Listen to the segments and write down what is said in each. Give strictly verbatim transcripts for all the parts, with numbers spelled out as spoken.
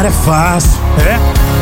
é fácil, é?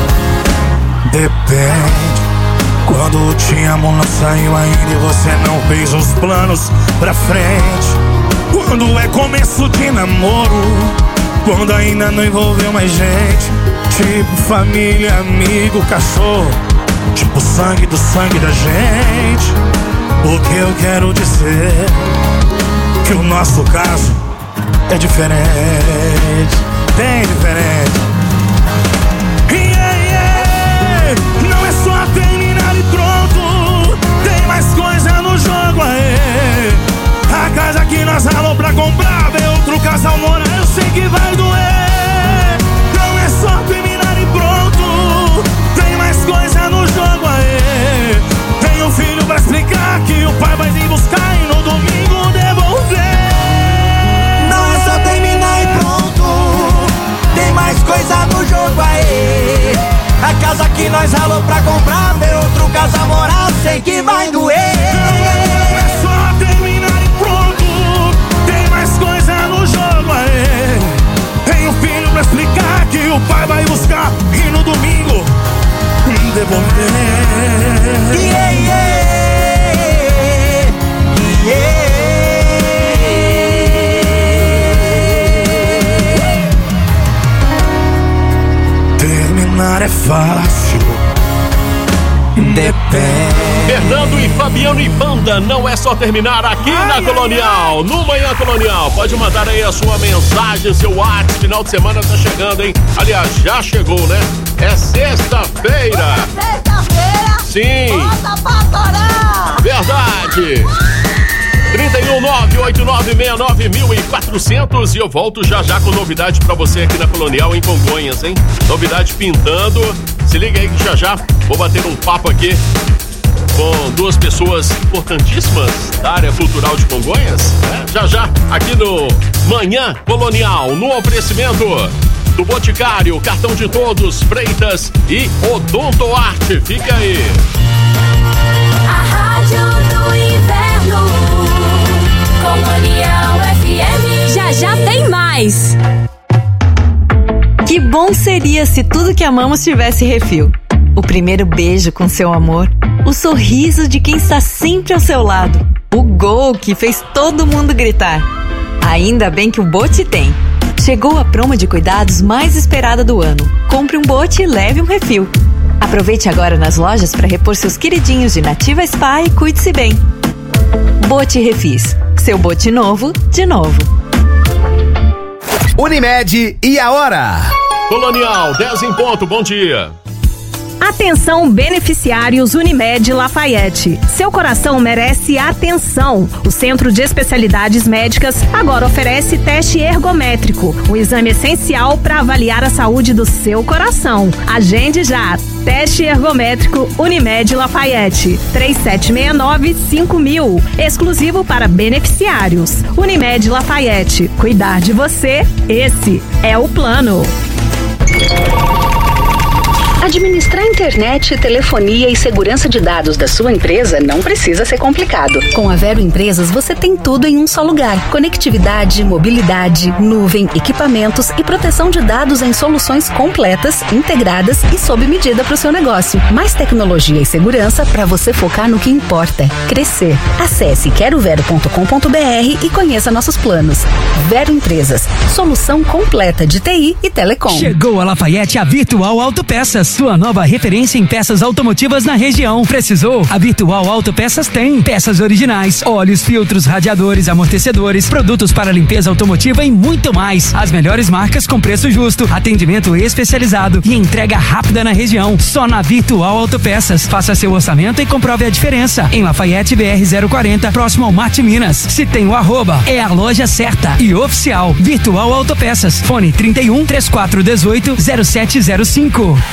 Depende. Quando te amo não saiu ainda e você não fez os planos pra frente. Quando é começo de namoro, quando ainda não envolveu mais gente. Tipo família, amigo, cachorro, tipo sangue do sangue da gente. O que eu quero dizer que o nosso caso é diferente, bem diferente. Yeah, yeah. Não é só terminar e pronto, tem mais coisa no jogo aí. A casa que nós ralou pra comprar, ver outro casal morar, eu sei que vai doer. Não é só terminar e pronto, tem mais coisa no jogo aí. Tem um filho pra explicar que o pai vai vir buscar e no domingo devolver. Não é só terminar e pronto, tem mais coisa no jogo aí. A casa que nós ralou pra comprar, ver outro casal morar, sei que vai doer. Não é só terminar e pronto, tem mais coisa no jogo aí. Tem um filho pra explicar que o pai vai buscar e no domingo devolver. Yeah, yeah, yeah. Terminar é fácil, depende. Fernando e Fabiano e Banda, não é só terminar aqui ai, na Colonial, no Manhã Colonial. Pode mandar aí a sua mensagem, seu WhatsApp. Final de semana tá chegando, hein? Aliás, já chegou, né? É sexta-feira. Sexta-feira? Sim. Bota pra torar. Verdade. trinta e um, nove oito nove seis nove mil e quatrocentos e eu volto já já com novidade pra você aqui na Colonial em Congonhas, hein? Novidade pintando. Se liga aí que já já vou bater um papo aqui com duas pessoas importantíssimas da área cultural de Congonhas, né? Já já aqui no Manhã Colonial, no oferecimento do Boticário, Cartão de Todos, Freitas e Odontoarte. Fica aí. A Rádio do Inverno, Colonial F M. Já já tem mais. Que bom seria se tudo que amamos tivesse refil. O primeiro beijo com seu amor, o sorriso de quem está sempre ao seu lado, o gol que fez todo mundo gritar. Ainda bem que o Bote tem. Chegou a promo de cuidados mais esperada do ano. Compre um Bote e leve um refil. Aproveite agora nas lojas para repor seus queridinhos de Nativa Spa e cuide-se bem. Bote Refis. Seu Bote novo, de novo. Unimed e a hora? Colonial, dez em ponto, bom dia. Atenção beneficiários Unimed Lafayette. Seu coração merece atenção. O Centro de Especialidades Médicas agora oferece teste ergométrico, um exame essencial para avaliar a saúde do seu coração. Agende já. Teste ergométrico Unimed Lafayette. três sete seis nove cinco mil. Exclusivo para beneficiários. Unimed Lafayette. Cuidar de você, esse é o plano. Administrar internet, telefonia e segurança de dados da sua empresa não precisa ser complicado. Com a Vero Empresas, você tem tudo em um só lugar. Conectividade, mobilidade, nuvem, equipamentos e proteção de dados em soluções completas, integradas e sob medida para o seu negócio. Mais tecnologia e segurança para você focar no que importa, crescer. Acesse quero vero ponto com ponto br e conheça nossos planos. Vero Empresas, solução completa de T I e telecom. Chegou a Lafayette a Virtual Autopeças. Sua nova referência em peças automotivas na região. Precisou? A Virtual Autopeças tem peças originais, óleos, filtros, radiadores, amortecedores, produtos para limpeza automotiva e muito mais. As melhores marcas com preço justo, atendimento especializado e entrega rápida na região. Só na Virtual Autopeças. Faça seu orçamento e comprove a diferença. Em Lafayette B R zero quarenta, próximo ao Marte Minas. Se tem o arroba, é a loja certa e oficial. Virtual Autopeças. Fone trinta e um, trinta e quatro, dezoito, zero sete zero cinco.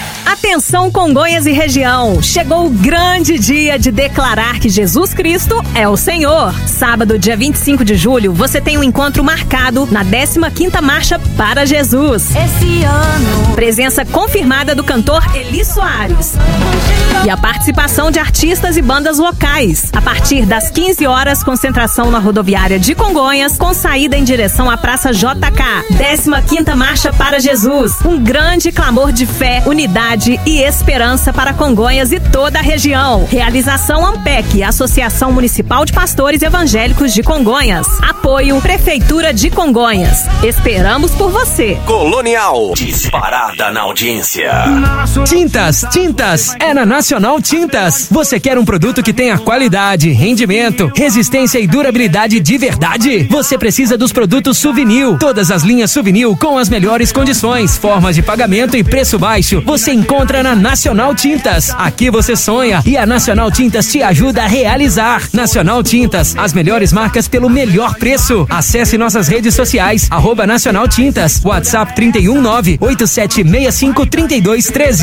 Atenção, Congonhas e região! Chegou o grande dia de declarar que Jesus Cristo é o Senhor. Sábado, dia vinte e cinco de julho, você tem um encontro marcado na décima quinta Marcha para Jesus. Esse ano. Presença confirmada do cantor Eli Soares. E a participação de artistas e bandas locais. A partir das quinze horas, concentração na rodoviária de Congonhas, com saída em direção à Praça J K. décima quinta Marcha para Jesus. Um grande clamor de fé, unidade e esperança para Congonhas e toda a região. Realização AMPEC, Associação Municipal de Pastores Evangélicos de Congonhas. Apoio Prefeitura de Congonhas. Esperamos por você. Colonial, disparada na audiência. Tintas, tintas, é na Nacional Tintas. Você quer um produto que tenha qualidade, rendimento, resistência e durabilidade de verdade? Você precisa dos produtos Souvenir. Todas as linhas Souvenir com as melhores condições, formas de pagamento e preço baixo. Você encontra na Nacional Tintas. Aqui você sonha e a Nacional Tintas te ajuda a realizar. Nacional Tintas, as melhores marcas pelo melhor preço. Acesse nossas redes sociais, arroba Nacional Tintas, WhatsApp trinta e um nove oito sete seis cinco três dois um três.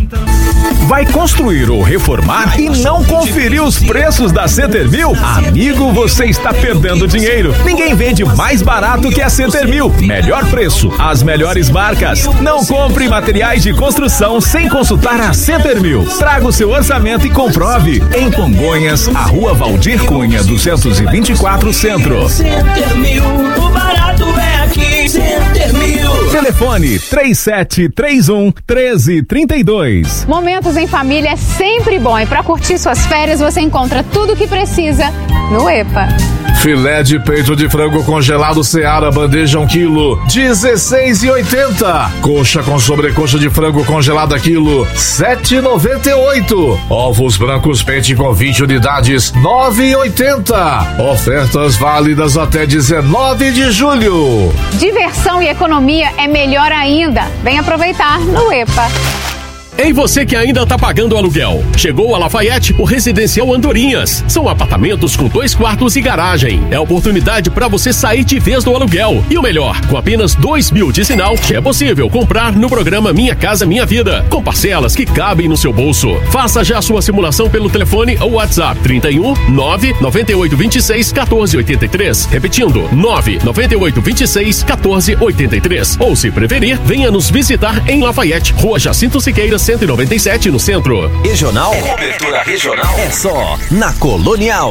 Vai construir ou reformar e não conferiu os preços da Centermil? Amigo, você está perdendo dinheiro. Ninguém vende mais barato que a Centermil. Melhor preço, as melhores marcas. Não compre materiais de construção sem consultar a Centermil. Traga o seu orçamento e comprove. Em Congonhas, a Rua Valdir Cunha, duzentos e vinte e quatro, Centro. Centermil, o barato é aqui. Centermil. Telefone três sete três um, um três três dois. Momentos em família é sempre bom e para curtir suas férias você encontra tudo o que precisa no EPA. Filé de peito de frango congelado Seara, bandeja um quilo, dezesseis e oitenta. Coxa com sobrecoxa de frango congelada quilo, sete e noventa e oito. Ovos brancos pente com vinte unidades, nove e oitenta. Ofertas válidas até dezenove de julho. Diversão e economia é melhor ainda. Vem aproveitar no EPA. Ei, você que ainda tá pagando aluguel. Chegou a Lafayette, o Residencial Andorinhas. São apartamentos com dois quartos e garagem. É oportunidade para você sair de vez do aluguel. E o melhor, com apenas dois mil de sinal, é possível comprar no programa Minha Casa Minha Vida, com parcelas que cabem no seu bolso. Faça já sua simulação pelo telefone ou WhatsApp trinta e um nove nove oito dois seis um quatro oito três. Repetindo, nove nove oito dois seis um quatro oito três. Ou se preferir, venha nos visitar em Lafayette, Rua Jacinto Siqueira, cento e noventa e sete, no centro. Regional, cobertura regional é só na Colonial.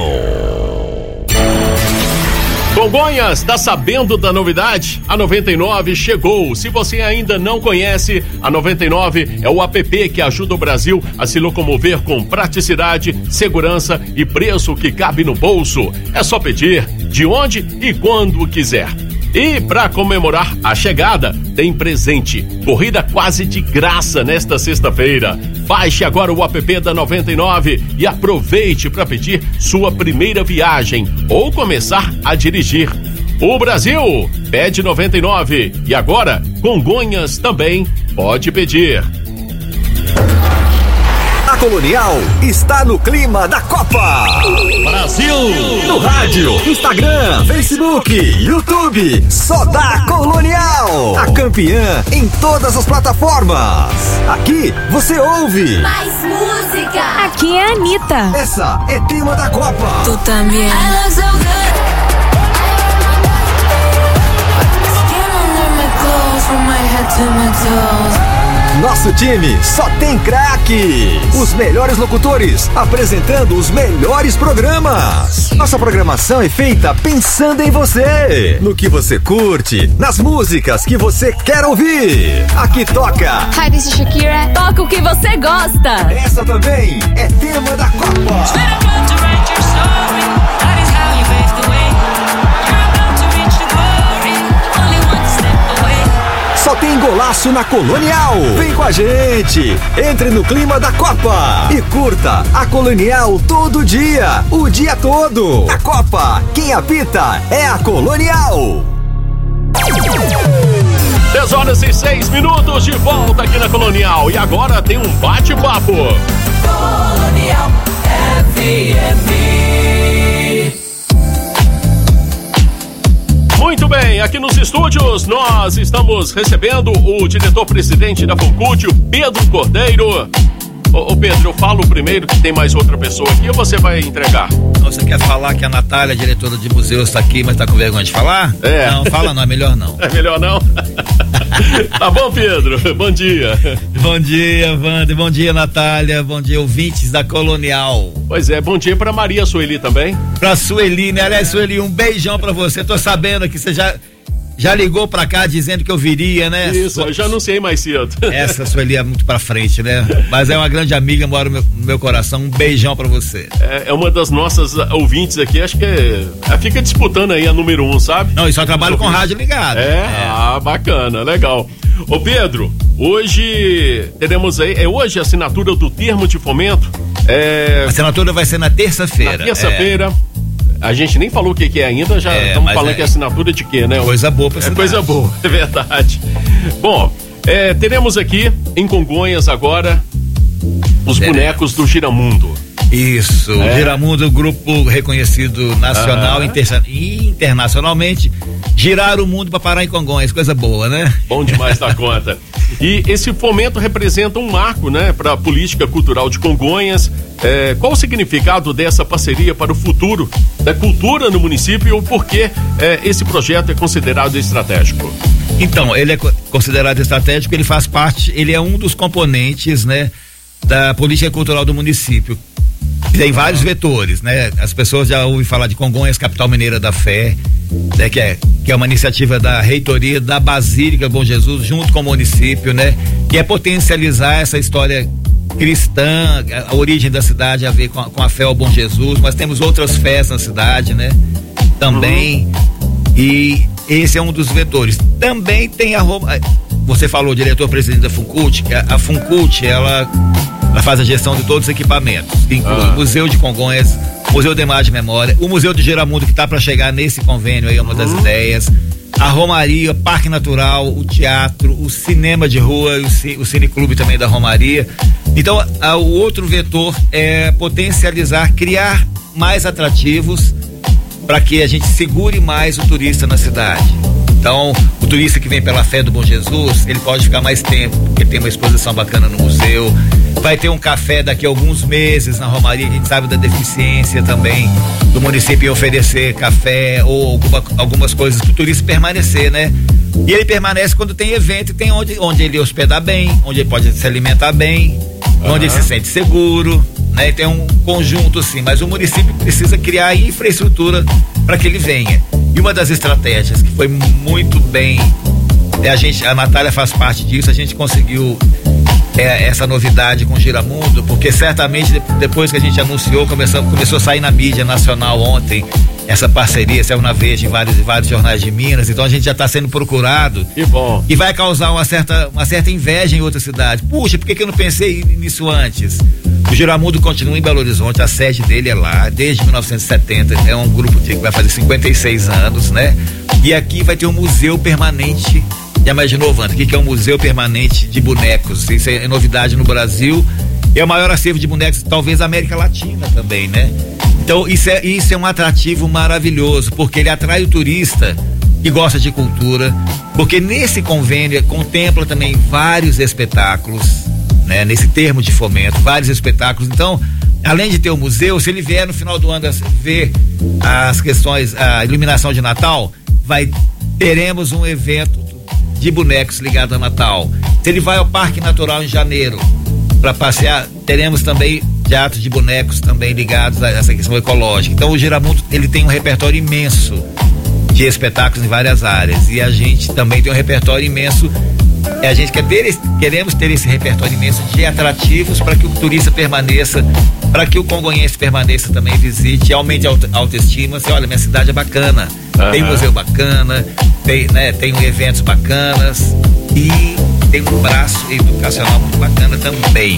Congonhas, tá sabendo da novidade? A noventa e nove chegou. Se você ainda não conhece, a noventa e nove é o app que ajuda o Brasil a se locomover com praticidade, segurança e preço que cabe no bolso. É só pedir de onde e quando quiser. E para comemorar a chegada, tem presente. Corrida quase de graça nesta sexta-feira. Baixe agora o app da noventa e nove e aproveite para pedir sua primeira viagem ou começar a dirigir. O Brasil pede noventa e nove e agora Congonhas também pode pedir. A Colonial está no clima da Copa. Brasil! No rádio, Instagram, Facebook, YouTube, só dá Colonial. A campeã em todas as plataformas. Aqui você ouve Mais música. Aqui é a Anitta. Essa é tema da Copa. Tu também. Nosso time só tem craques. Os melhores locutores apresentando os melhores programas. Nossa programação é feita pensando em você, no que você curte, nas músicas que você quer ouvir. Aqui toca Hi, this is Shakira. Toca o que você gosta. Essa também é tema da Copa. Só tem golaço na Colonial. Vem com a gente. Entre no clima da Copa e curta a Colonial todo dia, o dia todo. A Copa, quem apita é a Colonial. dez horas e seis minutos de volta aqui na Colonial. E agora tem um bate-papo. Colonial F M. Muito bem, aqui nos estúdios nós estamos recebendo o diretor-presidente da FUNCUT, o Pedro Cordeiro. Ô, ô Pedro, eu falo primeiro que tem mais outra pessoa aqui ou você vai entregar? Você quer falar que a Natália, diretora de museus, está aqui, mas tá com vergonha de falar? É. Não, fala não, é melhor não. É melhor não? Tá bom, Pedro? Bom dia. Bom dia, Wander. Bom dia, Natália. Bom dia, ouvintes da Colonial. Pois é, bom dia pra Maria Sueli também. Pra Sueli, né? Aliás, Sueli, um beijão pra você. Tô sabendo que você já... Já ligou pra cá dizendo que eu viria, né? Isso, eu já anunciei mais cedo. Essa Sueli é muito pra frente, né? Mas é uma grande amiga, mora no meu, no meu coração. Um beijão pra você. É, é uma das nossas ouvintes aqui, acho que é, fica disputando aí a número um, sabe? Não, e só trabalho com rádio ligado. É, é, ah, bacana, legal. Ô Pedro, hoje teremos aí, é hoje a assinatura do termo de fomento. É... A assinatura vai ser na terça-feira. Na terça-feira. É. A gente nem falou o que, que é ainda, já estamos é, falando é, que é assinatura de quê, né? Coisa boa pra É coisa boa, é verdade. Bom, é, teremos aqui em Congonhas agora os é. bonecos do Giramundo. Isso, é. o Giramundo, grupo reconhecido nacional e inter... internacionalmente. Girar o mundo para parar em Congonhas, coisa boa, né? Bom demais da conta. E esse fomento representa um marco, né, para a política cultural de Congonhas. É, qual o significado dessa parceria para o futuro da cultura no município e o porquê é, esse projeto é considerado estratégico? Então, ele é considerado estratégico, ele faz parte, ele é um dos componentes, né, da política cultural do município. Tem vários vetores, né? As pessoas já ouvem falar de Congonhas, capital mineira da fé, né? Que é, que é uma iniciativa da reitoria da Basílica Bom Jesus, junto com o município, né? Que é potencializar essa história cristã, a origem da cidade a ver com a, com a fé ao Bom Jesus, mas temos outras fés na cidade, né? Também, uhum. E esse é um dos vetores. Também tem a, você falou, diretor-presidente da FUNCUT, a, a FUNCUT, ela Ela faz a gestão de todos os equipamentos, que inclui ah. o Museu de Congonhas, Museu de Imagem e Memória, o Museu de Giramundo, que está para chegar nesse convênio aí, é uma uhum. das ideias, a Romaria, o Parque Natural, o Teatro, o Cinema de Rua, o, C, o Cineclube também da Romaria. Então, a, o outro vetor é potencializar, criar mais atrativos para que a gente segure mais o turista na cidade. Então, o turista que vem pela fé do Bom Jesus, ele pode ficar mais tempo, porque tem uma exposição bacana no museu. Vai ter um café daqui a alguns meses na Romaria, a gente sabe da deficiência também do município em oferecer café ou alguma, algumas coisas para o turista permanecer, né? E ele permanece quando tem evento e tem onde, onde ele hospedar bem, onde ele pode se alimentar bem, uhum. onde ele se sente seguro, né? Tem um conjunto assim, mas o município precisa criar infraestrutura para que ele venha. E uma das estratégias que foi muito bem, é a gente, a Natália faz parte disso, a gente conseguiu é, essa novidade com o Giramundo, porque certamente depois que a gente anunciou, começou, começou a sair na mídia nacional ontem, essa parceria, saiu na Veja em vários, vários jornais de Minas, então a gente já está sendo procurado. Que bom. E vai causar uma certa, uma certa inveja em outras cidades. Puxa, por que, que eu não pensei nisso antes? O Giramundo continua em Belo Horizonte, a sede dele é lá, desde mil novecentos e setenta, é um grupo que vai fazer cinquenta e seis anos, né? E aqui vai ter um museu permanente. Já imaginou, Wanda, o que, que é um museu permanente de bonecos? Isso é novidade no Brasil. É o maior acervo de bonecos, talvez da América Latina também, né? Então, isso é, isso é um atrativo maravilhoso, porque ele atrai o turista que gosta de cultura, porque nesse convênio contempla também vários espetáculos, né? Nesse termo de fomento, vários espetáculos. Então, além de ter o museu, se ele vier no final do ano ver as questões, a iluminação de Natal, vai, teremos um evento de bonecos ligado a Natal. Se ele vai ao Parque Natural em janeiro para passear, teremos também teatros de bonecos também ligados a essa questão ecológica. Então o Giramundo, ele tem um repertório imenso de espetáculos em várias áreas, e a gente também tem um repertório imenso, e a gente quer ter, queremos ter esse repertório imenso de atrativos para que o turista permaneça, para que o congonhense permaneça também, visite, aumente a auto, autoestima, assim, olha, minha cidade é bacana, uhum. tem museu bacana, tem, né, tem eventos bacanas e tem um braço educacional muito bacana também,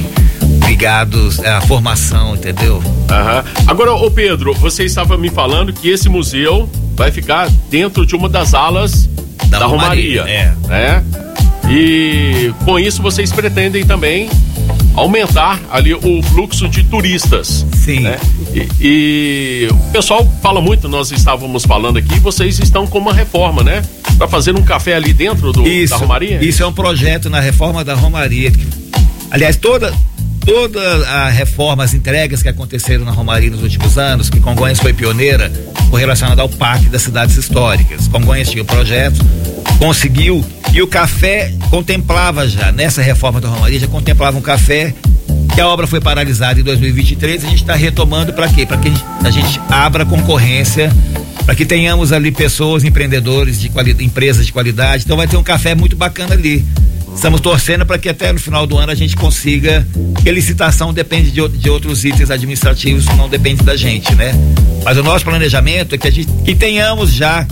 ligados à formação, entendeu? Uhum. Agora, ô Pedro, você estava me falando que esse museu vai ficar dentro de uma das alas da, da Romaria, Romaria, é. né? E com isso vocês pretendem também aumentar ali o fluxo de turistas. Sim. Né? E, e o pessoal fala muito, nós estávamos falando aqui, vocês estão com uma reforma, né? Para fazer um café ali dentro do, isso, da Romaria? Isso é um projeto na reforma da Romaria. Aliás, toda todas as reformas, entregas que aconteceram na Romaria nos últimos anos, que Congonhas foi pioneira, foi relacionada ao Parque das Cidades Históricas. Congonhas tinha o projeto, conseguiu, e o café contemplava já, nessa reforma da Romaria, já contemplava um café, que a obra foi paralisada em dois mil e vinte e três, a gente está retomando para quê? Para que a gente abra concorrência, para que tenhamos ali pessoas, empreendedores, de quali- empresas de qualidade. Então vai ter um café muito bacana ali. Estamos torcendo para que até no final do ano a gente consiga, porque a licitação depende de, de outros itens administrativos, não depende da gente, né? Mas o nosso planejamento é que a gente que tenhamos já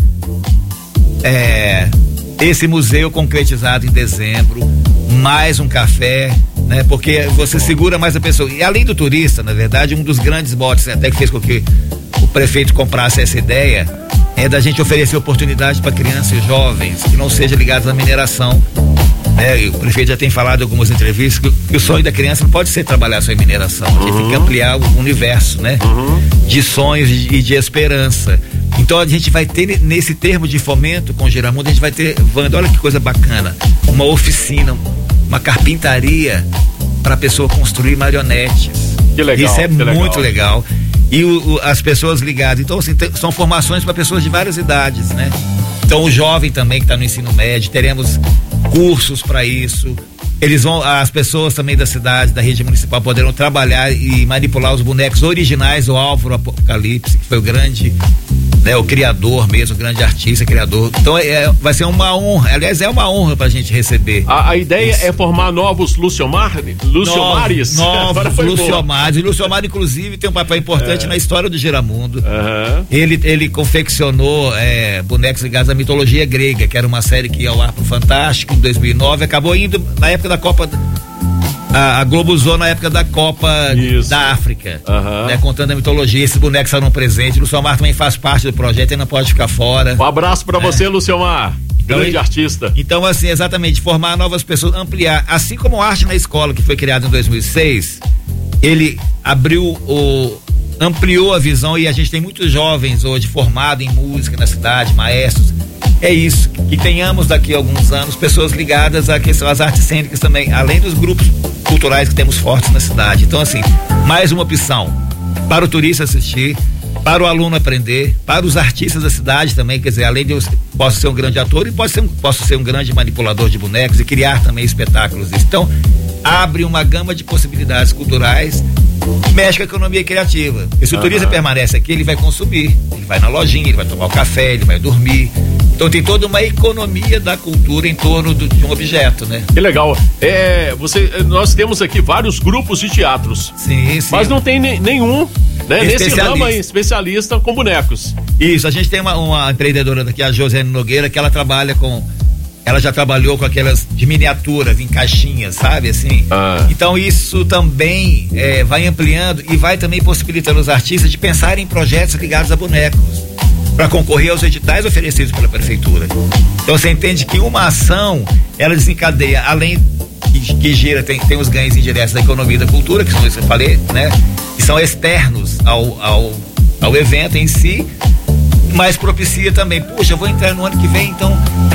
é, esse museu concretizado em dezembro, mais um café, né? Porque você segura mais a pessoa. E além do turista, na verdade, um dos grandes botes até que fez com que o prefeito comprasse essa ideia é da gente oferecer oportunidade para crianças e jovens que não sejam ligados à mineração. É, o prefeito já tem falado em algumas entrevistas que, que o sonho da criança não pode ser trabalhar só em mineração, a gente uhum. tem que ampliar o universo, né? Uhum. De sonhos e de, de esperança. Então a gente vai ter nesse termo de fomento com o Giramundo, a gente vai ter, Wanda, olha que coisa bacana, uma oficina, uma carpintaria para a pessoa construir marionetes. Que legal. Isso é que muito legal. legal. E o, o, as pessoas ligadas, então assim, tem, são formações para pessoas de várias idades, né? Então o jovem também que está no ensino médio, teremos cursos para isso. Eles vão, as pessoas também da cidade, da rede municipal, poderão trabalhar e manipular os bonecos originais do Álvaro Apocalipse, que foi o grande, né, o criador mesmo, o grande artista, criador. Então é, vai ser uma honra, aliás, é uma honra pra gente receber. A, a ideia isso. é formar novos Luciomar, Luciomares. Novos, novos Luciomares. O Luciomar, inclusive, tem um papel importante é. na história do Giramundo. Uhum. Ele, ele confeccionou é, bonecos ligados à mitologia grega, que era uma série que ia ao ar pro Fantástico em dois mil e nove, acabou indo na época da Copa, a, a Globo usou na época da Copa Isso. da África, uhum. né, contando a mitologia. Esses bonecos eram presentes. O Luciomar também faz parte do projeto e não pode ficar fora. Um abraço pra é. você, Luciomar. Então, grande artista. Então, assim, exatamente, formar novas pessoas, ampliar, assim como a Arte na Escola, que foi criado em dois mil e seis, ele abriu o ampliou a visão, e a gente tem muitos jovens hoje formados em música na cidade, maestros. É isso, que tenhamos daqui a alguns anos pessoas ligadas à questão das artes cênicas também, além dos grupos culturais que temos fortes na cidade. Então, assim, mais uma opção para o turista assistir, para o aluno aprender, para os artistas da cidade também, quer dizer, além de eu posso ser um grande ator e posso ser um, posso ser um grande manipulador de bonecos e criar também espetáculos. Então, abre uma gama de possibilidades culturais, mexe com a economia criativa. E se o uhum. turista permanece aqui, ele vai consumir, ele vai na lojinha, ele vai tomar o café, ele vai dormir. Então tem toda uma economia da cultura em torno do, de um objeto, né? Que legal. É, você, nós temos aqui vários grupos de teatros. Sim, sim. Mas não tem ne, nenhum, né? Nesse ramo aí, especialista com bonecos. Isso, a gente tem uma, uma empreendedora daqui, a Josiane Nogueira, que ela trabalha com... Ela já trabalhou com aquelas de miniaturas, em caixinhas, sabe, assim? Ah. Então isso também é, vai ampliando e vai também possibilitando os artistas de pensar em projetos ligados a bonecos, para concorrer aos editais oferecidos pela prefeitura. Então você entende que uma ação, ela desencadeia, além que, que gira, tem, tem os ganhos indiretos da economia e da cultura, que são isso que eu falei, né? Que são externos ao, ao, ao evento em si, mas propicia também, puxa, eu vou entrar no ano que vem, então,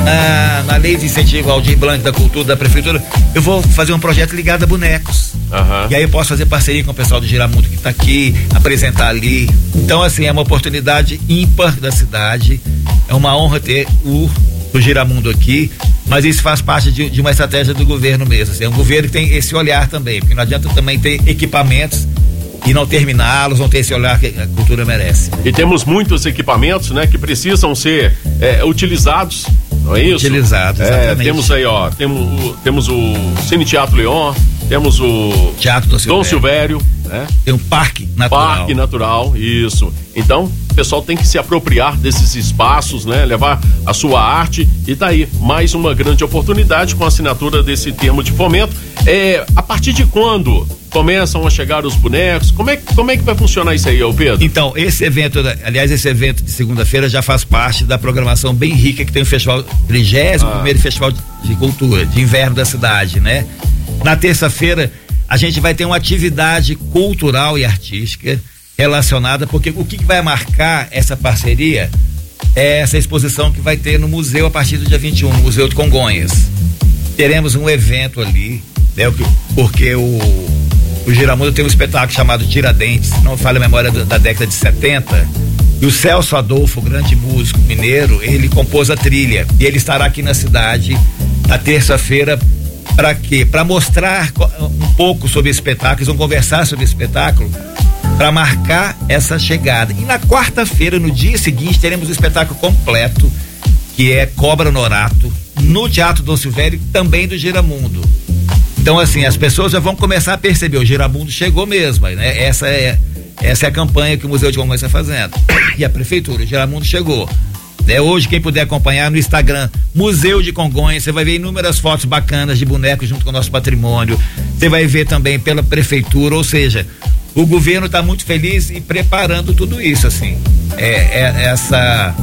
na, na lei de incentivo ao Aldir Blanc da cultura da prefeitura, eu vou fazer um projeto ligado a bonecos. Uhum. E aí eu posso fazer parceria com o pessoal do Giramundo que está aqui, apresentar ali. Então, assim, é uma oportunidade ímpar da cidade, é uma honra ter o, o Giramundo aqui, mas isso faz parte de, de uma estratégia do governo mesmo. Assim, é um governo que tem esse olhar também, porque não adianta também ter equipamentos e não terminá-los, não ter esse olhar que a cultura merece. E temos muitos equipamentos, né, que precisam ser é, utilizados, não é isso? Utilizados, exatamente. É, temos aí, ó, temos, temos o Cine Teatro Leon, temos o Teatro Dom Silvério, Dom Silvério, né? Tem um parque natural. Parque natural, isso. Então, o pessoal tem que se apropriar desses espaços, né? Levar a sua arte, e tá aí mais uma grande oportunidade com a assinatura desse termo de fomento. É, a partir de quando começam a chegar os bonecos? Como é, como é que vai funcionar isso aí, Pedro? Então, esse evento, aliás, esse evento de segunda-feira já faz parte da programação bem rica que tem o festival, trigésimo primeiro ah. Festival de Cultura, de Inverno da cidade, né? Na terça-feira, a gente vai ter uma atividade cultural e artística relacionada, porque o que, que vai marcar essa parceria é essa exposição que vai ter no museu a partir do dia vinte e um, no Museu de Congonhas. Teremos um evento ali, né, porque o, o Giramundo tem um espetáculo chamado Tiradentes, não falha a memória da, da década de setenta, e o Celso Adolfo, grande músico mineiro, ele compôs a trilha, e ele estará aqui na cidade na terça-feira. Para quê? Para mostrar um pouco sobre o espetáculo, eles vão conversar sobre o espetáculo, para marcar essa chegada. E na quarta-feira, no dia seguinte, teremos o espetáculo completo, que é Cobra Norato, no Teatro Dom Silvério, também do Giramundo. Então, assim, as pessoas já vão começar a perceber, o Giramundo chegou mesmo, né? Essa é, essa é a campanha que o Museu de Congonhas está fazendo. E a Prefeitura, o Giramundo chegou. É, hoje, quem puder acompanhar no Instagram, Museu de Congonhas, você vai ver inúmeras fotos bacanas de bonecos junto com o nosso patrimônio. Você vai ver também pela prefeitura, ou seja, o governo está muito feliz e preparando tudo isso, assim. É, é essa,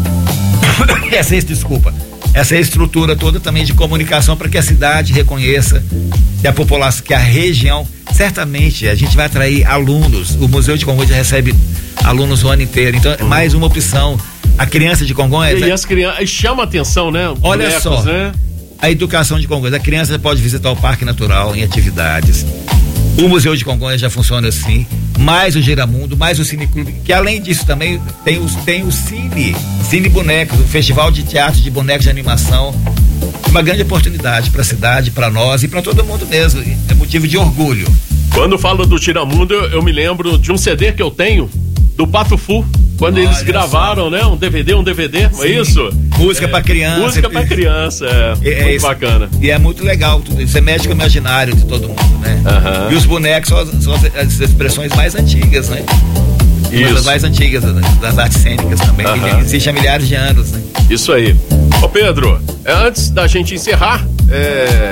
essa, desculpa, essa estrutura toda também de comunicação para que a cidade reconheça que a população, que a região, certamente a gente vai atrair alunos. O Museu de Congonhas recebe alunos o ano inteiro, então é mais uma opção. A criança de Congonhas. E, e as crianças, chama atenção, né? Olha Bonecos, só, né? A educação de Congonhas. A criança pode visitar o Parque Natural em atividades. O Museu de Congonhas já funciona assim. Mais o Giramundo, mais o Cine Clube. Que além disso também tem o, tem o Cine, Cine Bonecos, o Festival de Teatro de Bonecos de Animação. Uma grande oportunidade para a cidade, para nós e para todo mundo mesmo. É motivo de orgulho. Quando falo do Giramundo, eu, eu me lembro de um C D que eu tenho, do Pato Fu. Quando Olha eles gravaram, só. né? Um D V D, um D V D, não é isso? Música é, pra criança. Música pra criança, é. é muito isso. Bacana. E é muito legal tudo isso. É mexe com o imaginário de todo mundo, né? Uhum. E os bonecos são as, são as expressões mais antigas, né? Isso. As mais antigas das artes cênicas também. Uhum. Que existem há milhares de anos, né? Isso aí. Ô Pedro, antes da gente encerrar, é...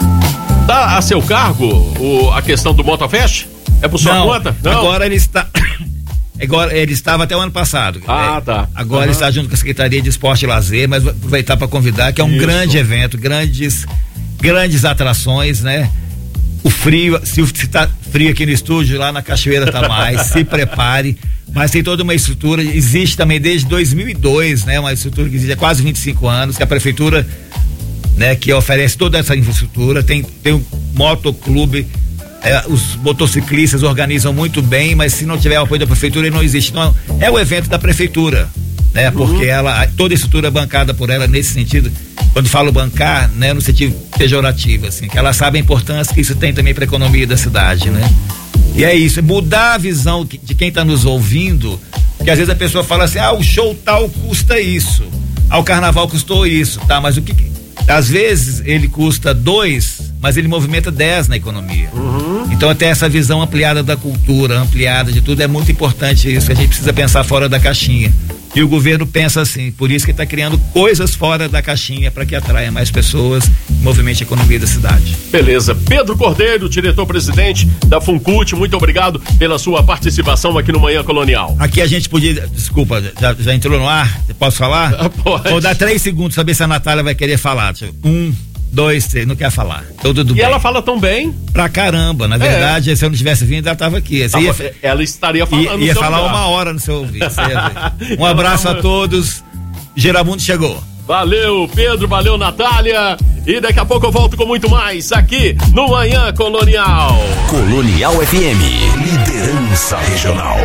dá a seu cargo o, a questão do Motofest? É por sua não, conta? Não. Agora ele está... Agora, ele estava até o ano passado. Ah, é, tá. Agora uhum. ele está junto com a Secretaria de Esporte e Lazer, mas vou aproveitar para convidar, que é um Isso. grande evento, grandes, grandes atrações, né? O frio, se está frio aqui no estúdio, lá na Cachoeira tá mais, se prepare. Mas tem toda uma estrutura, existe também desde dois mil e dois, né? Uma estrutura que existe há quase vinte e cinco anos, que a prefeitura, né? Que oferece toda essa infraestrutura, tem, tem um motoclube. É, os motociclistas organizam muito bem, mas se não tiver o apoio da prefeitura, ele não existe. Então, é o evento da prefeitura, né? Porque uhum. ela, toda a estrutura é bancada por ela nesse sentido. Quando falo bancar, né? No sentido pejorativo, assim, que ela sabe a importância que isso tem também para a economia da cidade, né? E é isso, mudar a visão de quem está nos ouvindo, que às vezes a pessoa fala assim, ah, o show tal custa isso, ah, o carnaval custou isso, tá? Mas o que, que às vezes ele custa dois, mas ele movimenta dez na economia. Uhum. Então até essa visão ampliada da cultura, ampliada de tudo, é muito importante isso, a gente precisa pensar fora da caixinha. E o governo pensa assim, por isso que está criando coisas fora da caixinha para que atraia mais pessoas e movimente a economia da cidade. Beleza. Pedro Cordeiro, diretor-presidente da Funcult, muito obrigado pela sua participação aqui no Manhã Colonial. Aqui a gente podia, desculpa, já, já entrou no ar? Posso falar? Pode. Vou dar três segundos, saber se a Natália vai querer falar. Um, dois, três, não quer falar. Então, tudo e bem. Ela fala tão bem? Pra caramba, na verdade, é. se eu não tivesse vindo, ela tava aqui. Ah, ia, ela estaria falando. Ia, ia falar lugar. uma hora no seu ouvido. Um abraço a todos. Giramundo chegou. Valeu, Pedro, valeu, Natália. E daqui a pouco eu volto com muito mais aqui no Manhã Colonial. Colonial F M, liderança regional.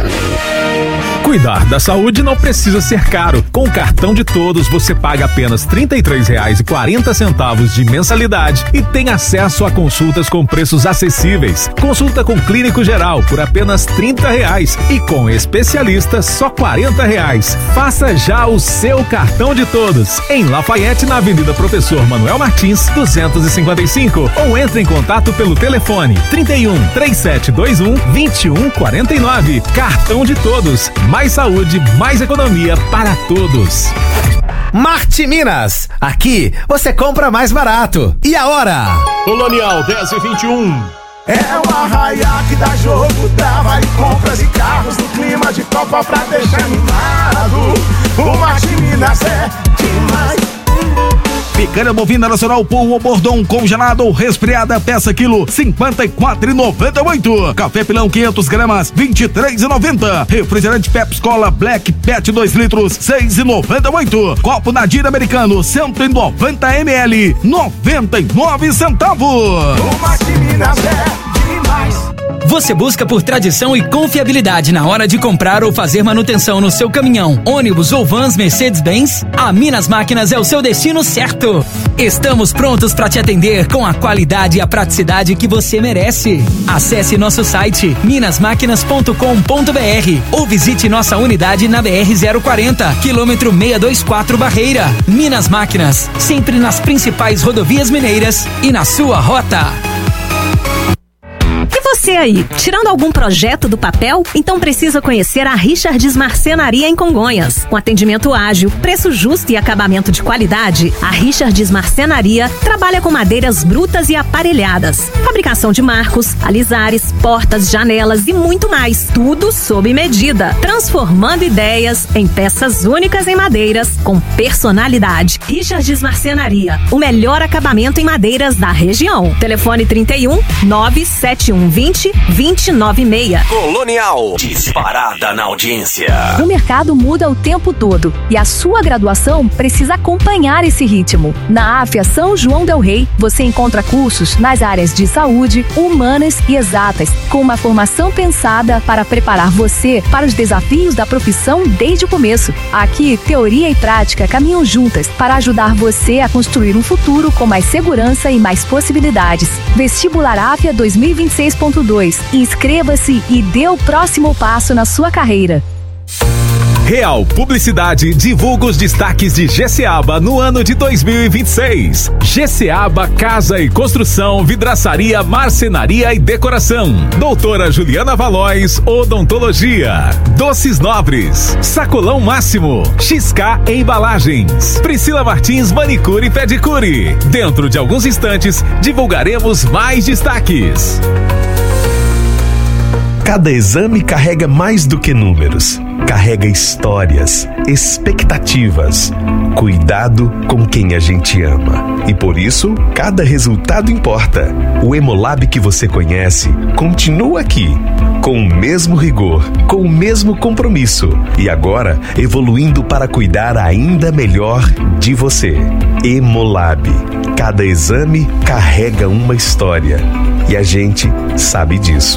Cuidar da saúde não precisa ser caro. Com o cartão de todos, você paga apenas trinta e três reais e quarenta centavos de mensalidade e tem acesso a consultas com preços acessíveis. Consulta com clínico geral por apenas trinta reais e com especialista só quarenta reais. Faça já o seu cartão de todos em Lafayette, na Avenida Professor Manuel Martins, duzentos e cinquenta e cinco, ou entre em contato pelo telefone trinta e um, três sete dois um, vinte e um quarenta e nove. Cartão de todos. Mais saúde, mais economia para todos. Marte Minas. Aqui você compra mais barato. E a hora? Colonial dez e vinte e um. É o arraia que dá jogo, dá vale compras e carros no clima de Copa pra deixar animado. O Marte Minas é demais. Picanha bovina nacional Pool Bordon congelado ou resfriada, peça quilo cinquenta e quatro reais e noventa e oito centavos. Café Pilão quinhentas gramas, vinte e três reais e noventa centavos. Refrigerante Pepsi Cola Black Pet dois litros, seis reais e noventa e oito centavos. Copo Nadir americano cento e noventa mililitros, noventa e nove centavos. O Mate Minas é demais. Você busca por tradição e confiabilidade na hora de comprar ou fazer manutenção no seu caminhão, ônibus ou vans Mercedes-Benz? A Minas Máquinas é o seu destino certo. Estamos prontos para te atender com a qualidade e a praticidade que você merece. Acesse nosso site minas máquinas ponto com ponto br ou visite nossa unidade na B R zero quarenta, quilômetro seiscentos e vinte e quatro Barreira. Minas Máquinas, sempre nas principais rodovias mineiras e na sua rota. E você aí, tirando algum projeto do papel? Então precisa conhecer a Richards Marcenaria em Congonhas. Com atendimento ágil, preço justo e acabamento de qualidade, a Richards Marcenaria trabalha com madeiras brutas e aparelhadas. Fabricação de marcos, alisares, portas, janelas e muito mais. Tudo sob medida. Transformando ideias em peças únicas em madeiras com personalidade. Richards Marcenaria, o melhor acabamento em madeiras da região. Telefone trinta e um, nove sete um vinte, vinte e nove seis. Colonial, disparada na audiência. O mercado muda o tempo todo e a sua graduação precisa acompanhar esse ritmo. Na AFIA São João del Rei, você encontra cursos nas áreas de saúde, humanas e exatas, com uma formação pensada para preparar você para os desafios da profissão desde o começo. Aqui, teoria e prática caminham juntas para ajudar você a construir um futuro com mais segurança e mais possibilidades. Vestibular AFIA dois mil e vinte e seis ponto dois. Inscreva-se e dê o próximo passo na sua carreira. Real Publicidade divulga os destaques de Jeceaba no ano de dois mil e vinte e seis. Jeceaba Casa e Construção, Vidraçaria, Marcenaria e Decoração. Doutora Juliana Valois, Odontologia. Doces Nobres, Sacolão Máximo, X K Embalagens. Priscila Martins, Manicure e Pedicure. Dentro de alguns instantes, divulgaremos mais destaques. Cada exame carrega mais do que números. Carrega histórias, expectativas, cuidado com quem a gente ama. E por isso, cada resultado importa. O Hemolab que você conhece continua aqui, com o mesmo rigor, com o mesmo compromisso. E agora, evoluindo para cuidar ainda melhor de você. Hemolab. Cada exame carrega uma história. E a gente sabe disso.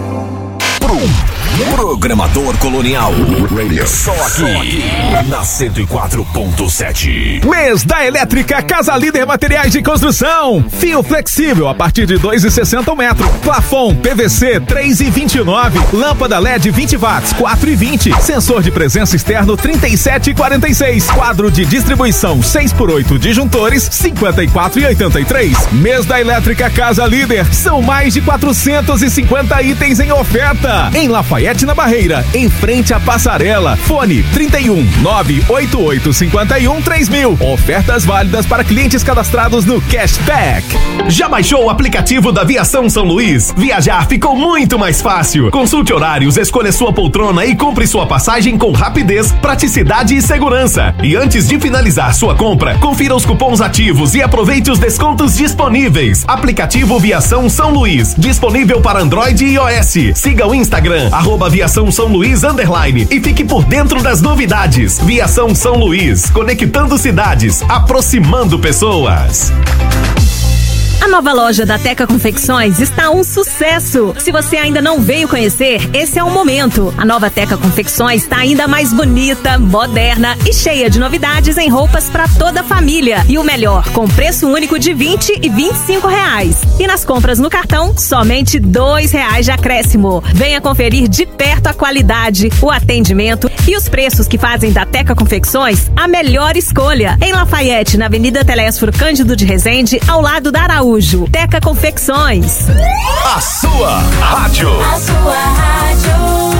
Programador Colonial. Só aqui, na cento e quatro ponto sete. Mês da Elétrica Casa Líder Materiais de Construção. Fio flexível a partir de dois e sessenta o metro. Plafon P V C três e vinte e nove. Lâmpada L E D vinte watts quatro e vinte. Sensor de presença externo trinta e sete e quarenta e seis. Quadro de distribuição seis por oito disjuntores cinquenta e quatro e oitenta e três. Mês da Elétrica Casa Líder. São mais de quatrocentos e cinquenta itens em oferta. Em Lafayette, na Barreira, em frente à passarela. Fone trinta e um, nove oito oito cinco um, três mil. Ofertas válidas para clientes cadastrados no Cashback. Já baixou o aplicativo da Viação São Luís? Viajar ficou muito mais fácil. Consulte horários, escolha sua poltrona e compre sua passagem com rapidez, praticidade e segurança. E antes de finalizar sua compra, confira os cupons ativos e aproveite os descontos disponíveis. Aplicativo Viação São Luís, disponível para Android e iOS. Siga o Instagram, arroba Viação São Luís underline, e fique por dentro das novidades. Viação São Luís, conectando cidades, aproximando pessoas. A nova loja da Teca Confecções está um sucesso. Se você ainda não veio conhecer, esse é o momento. A nova Teca Confecções está ainda mais bonita, moderna e cheia de novidades em roupas para toda a família. E o melhor, com preço único de vinte e vinte e cinco reais. E nas compras no cartão, somente dois reais de acréscimo. Venha conferir de perto a qualidade, o atendimento e os preços que fazem da Teca Confecções a melhor escolha. Em Lafayette, na Avenida Telésforo Cândido de Resende, ao lado da Araújo. Teca Confecções. A sua rádio. A sua rádio.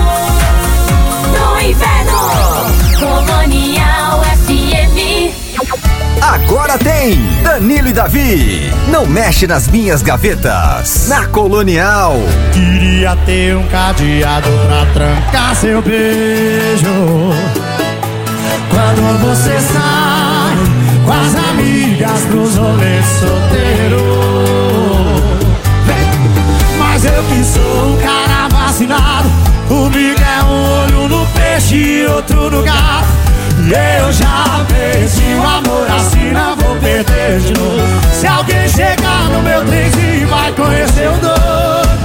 No inverno. Colonial F M. Agora tem Danilo e Davi. Não mexe nas minhas gavetas. Na Colonial. Queria ter um cadeado pra trancar seu beijo. Quando você sai com as amigas amigas pros rolês solteiro. Mas eu que sou um cara vacinado, comigo é um olho no peixe e outro no gato. E eu já perdi o amor assim, não vou perder de novo. Se alguém chegar no meu trenzinho vai conhecer o dono.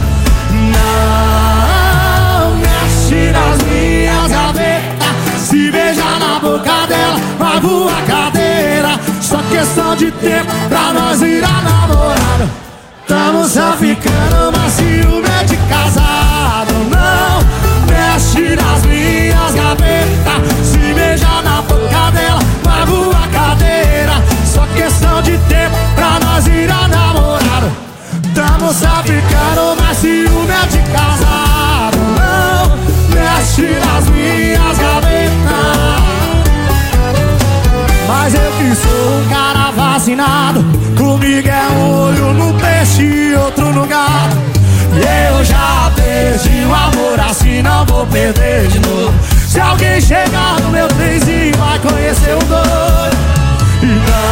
Não mexe nas minhas gavetas, se beijar na boca dela vai voar cadeira. Só questão de tempo pra nós virar namorado. Tamo só ficando, mas ciúme é de casado. Não mexe nas minhas gavetas, se beijar na boca dela vai voar cadeira. Só questão de tempo pra nós virar namorado. Tamo só ficando, mas ciúme é de casado. Não mexe nas minhas gavetas. Mas eu que sou um cara vacinado, comigo é um olho no peixe e outro no gato. E eu já perdi o amor assim, não vou perder de novo. Se alguém chegar no meu trenzinho vai conhecer o doido. E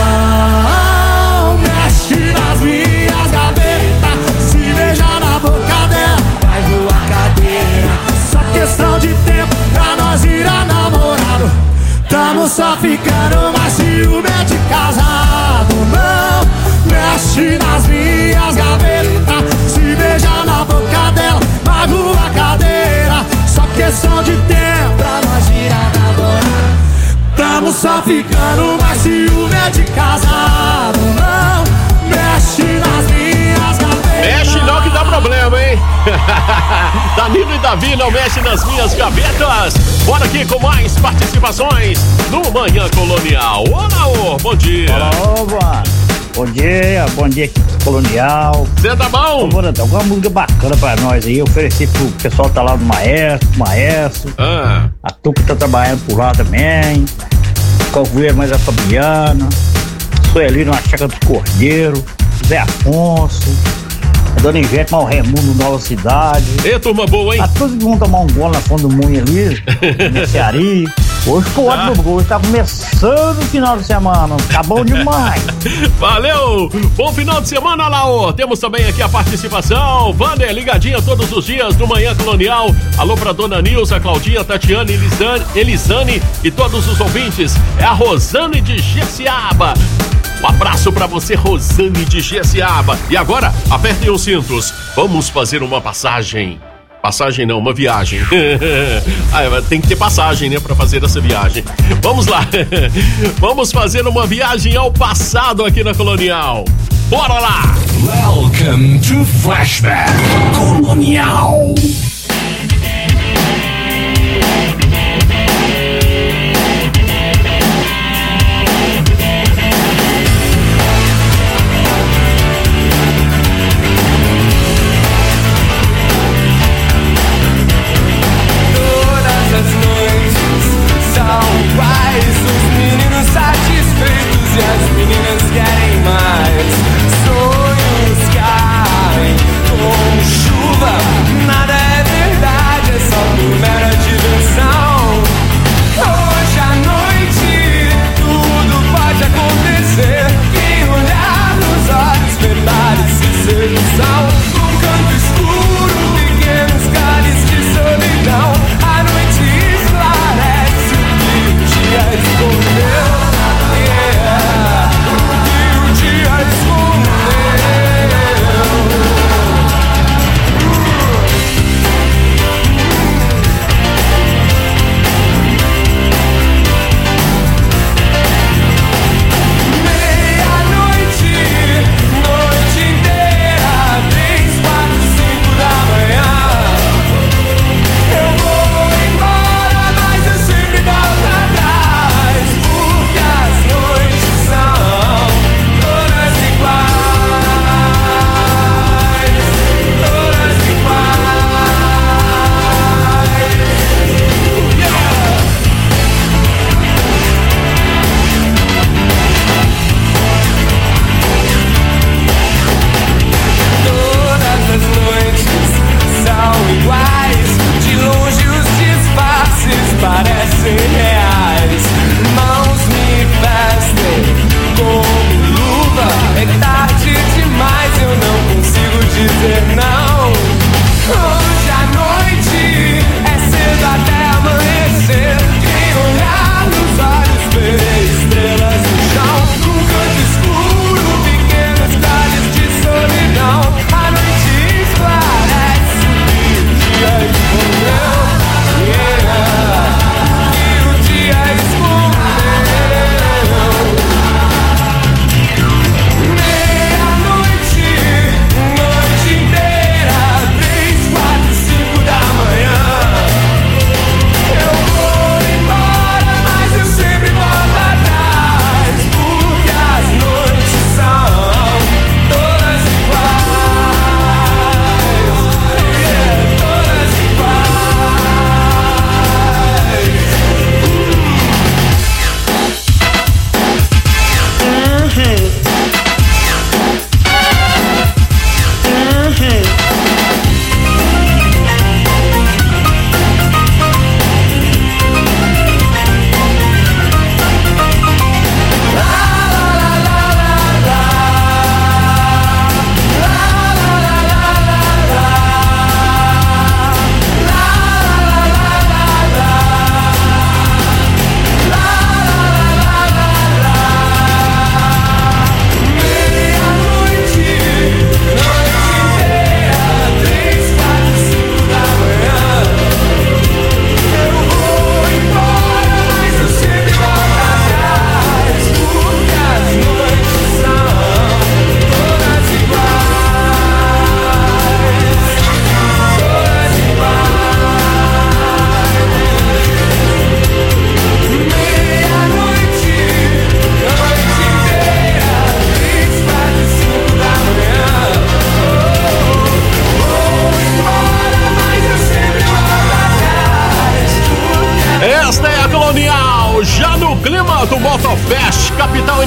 não mexe nas minhas gavetas, se beijar na boca dela vai voar cadeira. Só questão de tempo pra nós virar namorado. Tamo só ficando, mas ciúme é de casado. Não mexe nas minhas gavetas, se beijar na boca dela vai voar cadeira. Só questão de tempo pra nós virar namorado. Tamo só ficando, mas ciúme é de casado. Não mexe nas minhas gavetas. Mexe não que dá problema, hein? Danilo e Davi, não mexe nas minhas gavetas. Bora aqui com mais participações no Manhã Colonial. Olá, ô, bom dia. Olá, oba. Bom dia, bom dia Colonial. Você tá bom? Ô, alguma música bacana pra nós aí. Eu ofereci pro pessoal que tá lá no Maestro, Maestro. Ah. A Tu que tá trabalhando por lá também. Calveiro, mais a Fabiana. Sueli na Chácara do Cordeiro. Zé Afonso. A Dona Ivete, mal Raimundo, Nova Cidade. E turma boa, hein? A todos que vão tomar um gol na Fonte do Munho ali, nesse Ari. Hoje ficou Ah. ótimo, hoje tá começando o final de semana, tá bom demais. Valeu! Bom final de semana, Laô! Temos também aqui a participação. Wander, ligadinha todos os dias no Manhã Colonial. Alô pra Dona Nilza, Claudinha, Tatiana, Elisane, Elisane e todos os ouvintes. É a Rosane de Jessiaba. Um abraço pra você, Rosane de Jessiaba. E agora, apertem os cintos. Vamos fazer uma passagem. Passagem não, uma viagem. Ah, tem que ter passagem, né, pra fazer essa viagem. Vamos lá. Vamos fazer uma viagem ao passado aqui na Colonial. Bora lá. Welcome to Flashback Colonial. E as meninas querem mais. Sonhos caem como chuva, nada é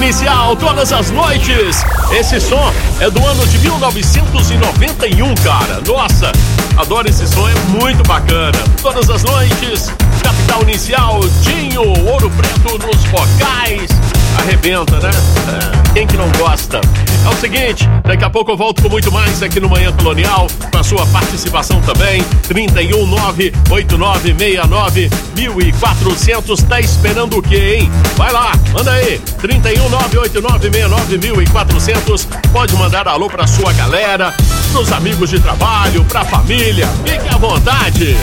Inicial, todas as noites. Esse som é do ano de mil novecentos e noventa e um, cara. Nossa, adoro esse som, é muito bacana. Todas as noites, Capital Inicial, Dinho, Ouro Preto nos vocais. Arrebenta, né? É, quem que não gosta? É o seguinte, daqui a pouco eu volto com muito mais aqui no Manhã Colonial, com a sua participação também. trinta e um, nove oito nove seis nove mil e quatrocentos. Tá esperando o quê, hein? Vai lá, manda aí. trinta e um, nove oito nove seis nove mil e quatrocentos. Pode mandar alô pra sua galera, pros amigos de trabalho, pra família. Fique à vontade.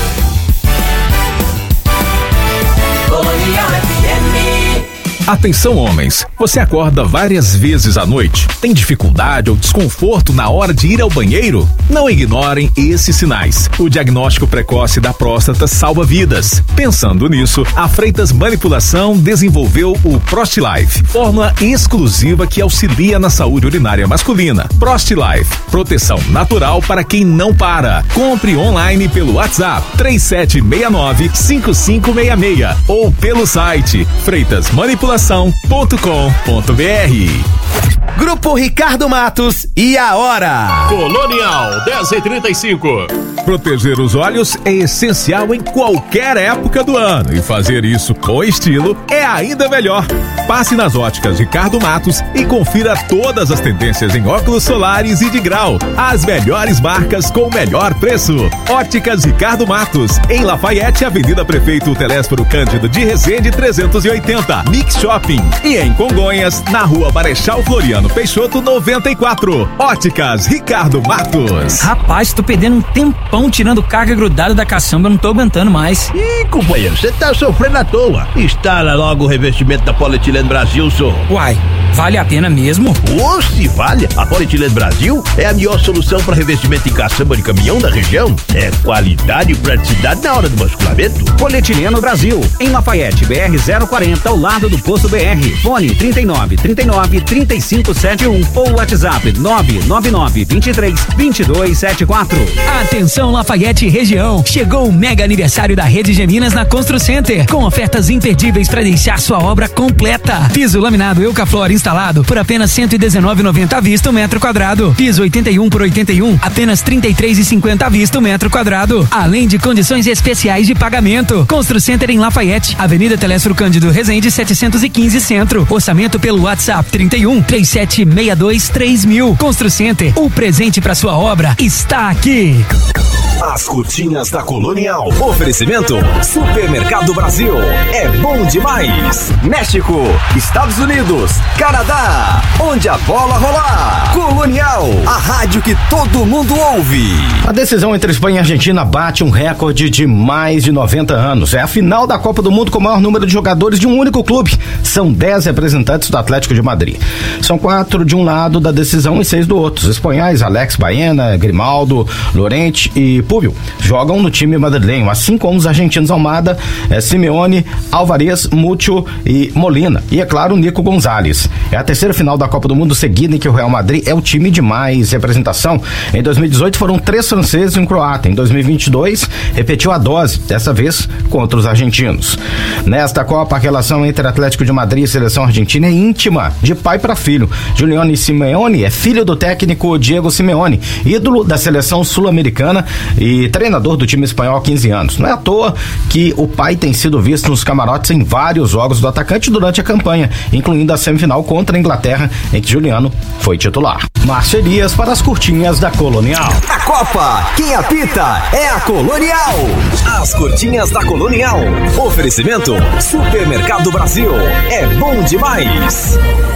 Colonial F M. Atenção, homens, você acorda várias vezes à noite? Tem dificuldade ou desconforto na hora de ir ao banheiro? Não ignorem esses sinais. O diagnóstico precoce da próstata salva vidas. Pensando nisso, a Freitas Manipulação desenvolveu o ProstLife, fórmula exclusiva que auxilia na saúde urinária masculina. ProstLife, proteção natural para quem não para. Compre online pelo WhatsApp três sete seis nove, cinco cinco seis seis ou pelo site freitas manipulação ponto com ponto b r. Grupo Ricardo Matos, e a hora? Colonial, dez e trinta e cinco. Proteger os olhos é essencial em qualquer época do ano, e fazer isso com estilo é ainda melhor. Passe nas óticas Ricardo Matos e confira todas as tendências em óculos solares e de grau. As melhores marcas com o melhor preço. Óticas Ricardo Matos, em Lafayette, Avenida Prefeito Telésforo Cândido de Resende trezentos e oitenta, Mix Shopping. E em Congonhas, na Rua Marechal Floriano Peixoto noventa e quatro. Óticas Ricardo Matos. Rapaz, tô perdendo um tempão tirando carga grudada da caçamba, eu não tô aguentando mais. Ih, companheiro, você tá sofrendo à toa. Instala logo o revestimento da Polietileno Brasil, senhor. Uai, vale a pena mesmo? Ô, se vale. A Polietileno Brasil é a melhor solução para revestimento em caçamba de caminhão da região. É qualidade e praticidade na hora do basculamento. Polietileno Brasil, em Lafayette, B R zero quarenta, ao lado do posto B R. Fone trinta e nove, trinta e nove, trinta e cinco setenta e um ou WhatsApp nove nove nove, vinte e três, vinte e dois setenta e quatro. Atenção, Lafayette região. Chegou o mega aniversário da Rede Geminas na Constru Center, com ofertas imperdíveis para deixar sua obra completa. Piso laminado Eucaflor instalado por apenas cento e dezenove reais e noventa centavos à vista o metro quadrado. Piso oitenta e um por oitenta e um, apenas trinta e três reais e cinquenta centavos à vista o metro quadrado. Além de condições especiais de pagamento. Constru Center em Lafayette, Avenida Telésforo Cândido Resende setecentos e quinze Centro. Orçamento pelo WhatsApp trinta e um, trinta e sete, sessenta e dois, três mil. Constru Center, o presente para sua obra está aqui. As curtinhas da Colonial. Oferecimento Supermercado Brasil. É bom demais. México, Estados Unidos, Canadá. Onde a bola rolar. Colonial, a rádio que todo mundo ouve. A decisão entre Espanha e Argentina bate um recorde de mais de noventa anos. É a final da Copa do Mundo com o maior número de jogadores de um único clube. São dez representantes do Atlético de Madrid. São quatro de um lado da decisão e seis do outro. Os espanhóis Alex Baena, Grimaldo, Llorente e Púbio jogam no time madrilenho, assim como os argentinos Almada, eh, Simeone, Alvarez, Múcio e Molina. E é claro, Nico Gonzalez. É a terceira final da Copa do Mundo seguida em que o Real Madrid é o time de mais representação. Em dois mil e dezoito foram três franceses e um croata. Em dois mil e vinte e dois repetiu a dose, dessa vez contra os argentinos. Nesta Copa, a relação entre Atlético de Madrid e seleção argentina é íntima, de pai para filho. Giuliano Simeone é filho do técnico Diego Simeone, ídolo da seleção sul-americana e treinador do time espanhol há quinze anos. Não é à toa que o pai tem sido visto nos camarotes em vários jogos do atacante durante a campanha, incluindo a semifinal contra a Inglaterra, em que Giuliano foi titular. Márcio Elias para as curtinhas da Colonial. A Copa, quem apita é a Colonial. As curtinhas da Colonial. Oferecimento Supermercado Brasil. É bom demais.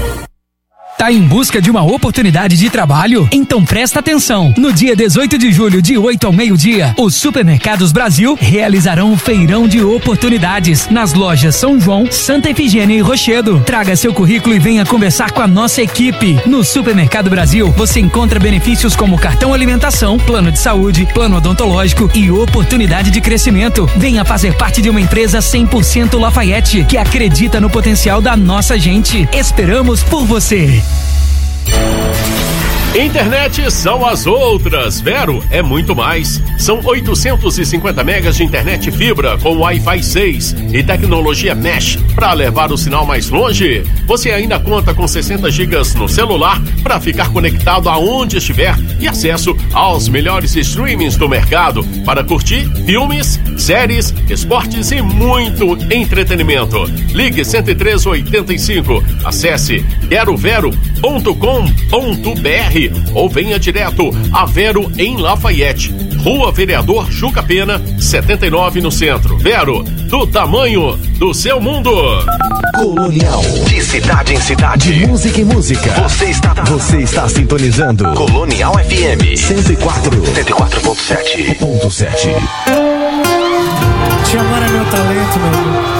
Tá em busca de uma oportunidade de trabalho? Então presta atenção. No dia dezoito de julho, de oito ao meio-dia, os Supermercados Brasil realizarão um feirão de oportunidades nas lojas São João, Santa Efigênia e Rochedo. Traga seu currículo e venha conversar com a nossa equipe. No Supermercado Brasil, você encontra benefícios como cartão alimentação, plano de saúde, plano odontológico e oportunidade de crescimento. Venha fazer parte de uma empresa cem por cento Lafayette, que acredita no potencial da nossa gente. Esperamos por você. Internet são as outras. Vero é muito mais. São oitocentos e cinquenta megas de internet fibra com Wi-Fi seis e tecnologia Mesh para levar o sinal mais longe. Você ainda conta com sessenta gigas no celular para ficar conectado aonde estiver e acesso aos melhores streamings do mercado para curtir filmes, séries, esportes e muito entretenimento. Ligue cento e três oitenta e cinco. Acesse quero vero ponto com ponto br ou venha direto a Vero em Lafayette, Rua Vereador Juca Pena, setenta e nove no centro. Vero, do tamanho do seu mundo. Colonial. De cidade em cidade. De música em música. Você está, você está sintonizando Colonial F M cento e quatro. cento e quatro ponto sete. Ponto sete. Te amar é meu talento, meu amor.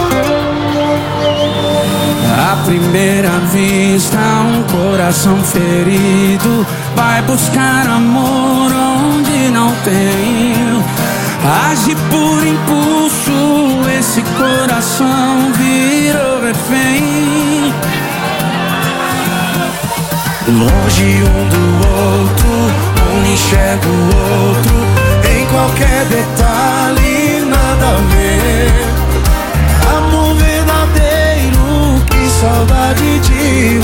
À primeira vista, um coração ferido vai buscar amor onde não tem. Age por impulso, esse coração virou refém. Longe um do outro, um enxerga o outro, em qualquer detalhe nada a ver. Amor verdadeiro, que saudade de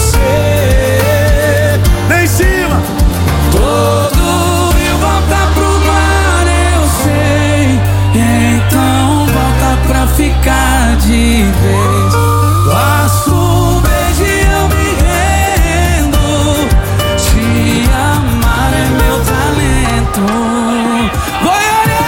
você. Lá em cima! Todo rio volta pro mar, eu sei. Então volta pra ficar de vez. Basta um beijo e eu me rendo. Te amar é meu talento. Vai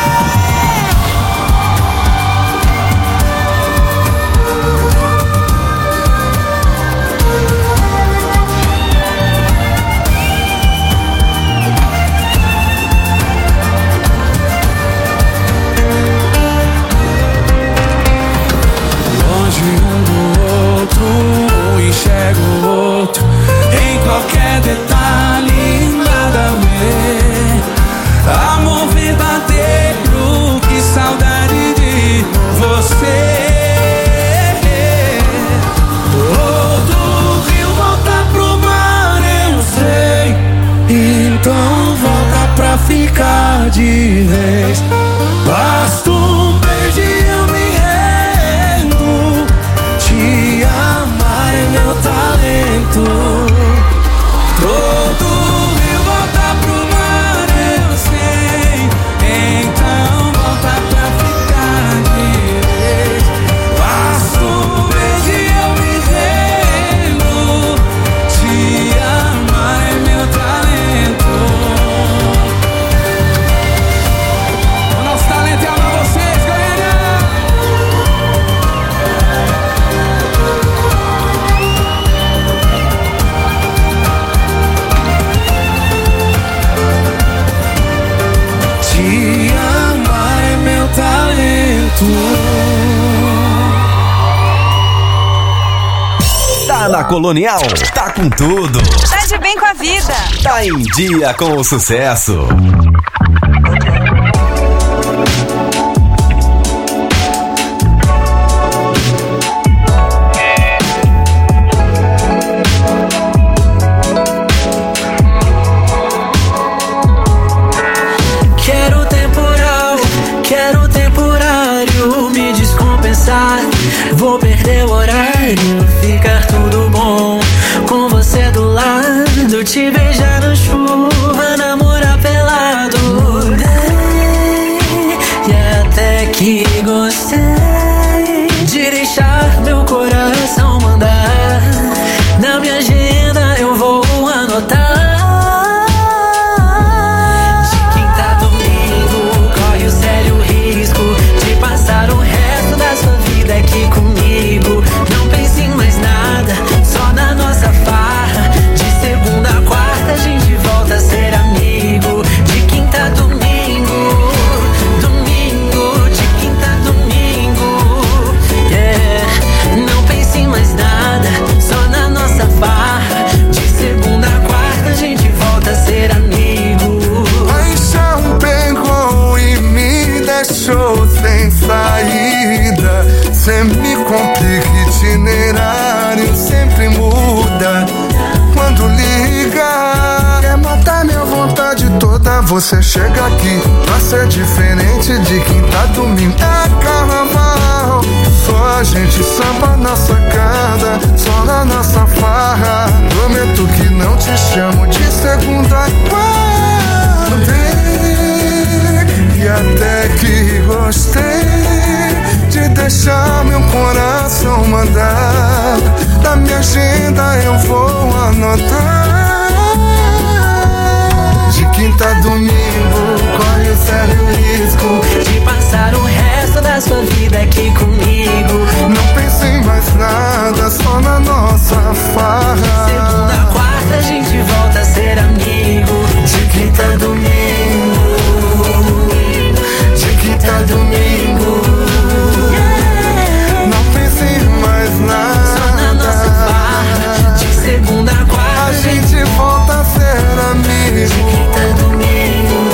enxerga o outro, em qualquer detalhe nada a ver. Amor verdadeiro, que saudade de você. Todo rio volta pro mar, eu sei. Então volta pra ficar de vez. Basta um beijo e eu me rendo. Te amar é meu talento. Todo rio volta pro mar, eu sei. Então volta pra ficar de vez. Basta um beijo e eu me rendo. Te amar é meu talento. O nosso talento é amar vocês, galera. Te amar é meu talento. Tá na Colonial, tá com tudo. Tá de bem com a vida. Tá em dia com o sucesso. Quero temporal, quero temporário, me descompensar. Vou perder o horário, ficar tudo bom com você do lado, te beijar na chuva, namorar pelado. Mudei e até que gostei de deixar meu coração mandar. Na minha agenda eu vou anotar. Aqui comigo, não pense em mais nada, só na nossa farra. De segunda a quarta a gente volta a ser amigo. De quinta a domingo, domingo, de quinta a domingo, yeah. Não pense em mais nada, só na nossa farra. De segunda a quarta a gente volta a ser amigo. Paixão pegou e me deixou sem saída. Cê me complica, itinerário sempre muda. Quando liga, é você chega aqui pra ser diferente de quem tá domingo. É carnaval, só a gente samba na sacada, só na nossa farra. Prometo que não te chamo de segunda a quarta. E até que gostei de deixar meu coração mandar. Da minha agenda eu vou anotar. De quinta a domingo corre o sério risco de passar o resto da sua vida aqui comigo. Não pense em mais nada, só na nossa farra. Segunda a quarta a gente volta a ser amigo. De quinta a domingo, de quinta a domingo, yeah. Não pense em mais nada, só na nossa farra. De segunda a quarta a gente volta a ser amigo. De quinta a domingo,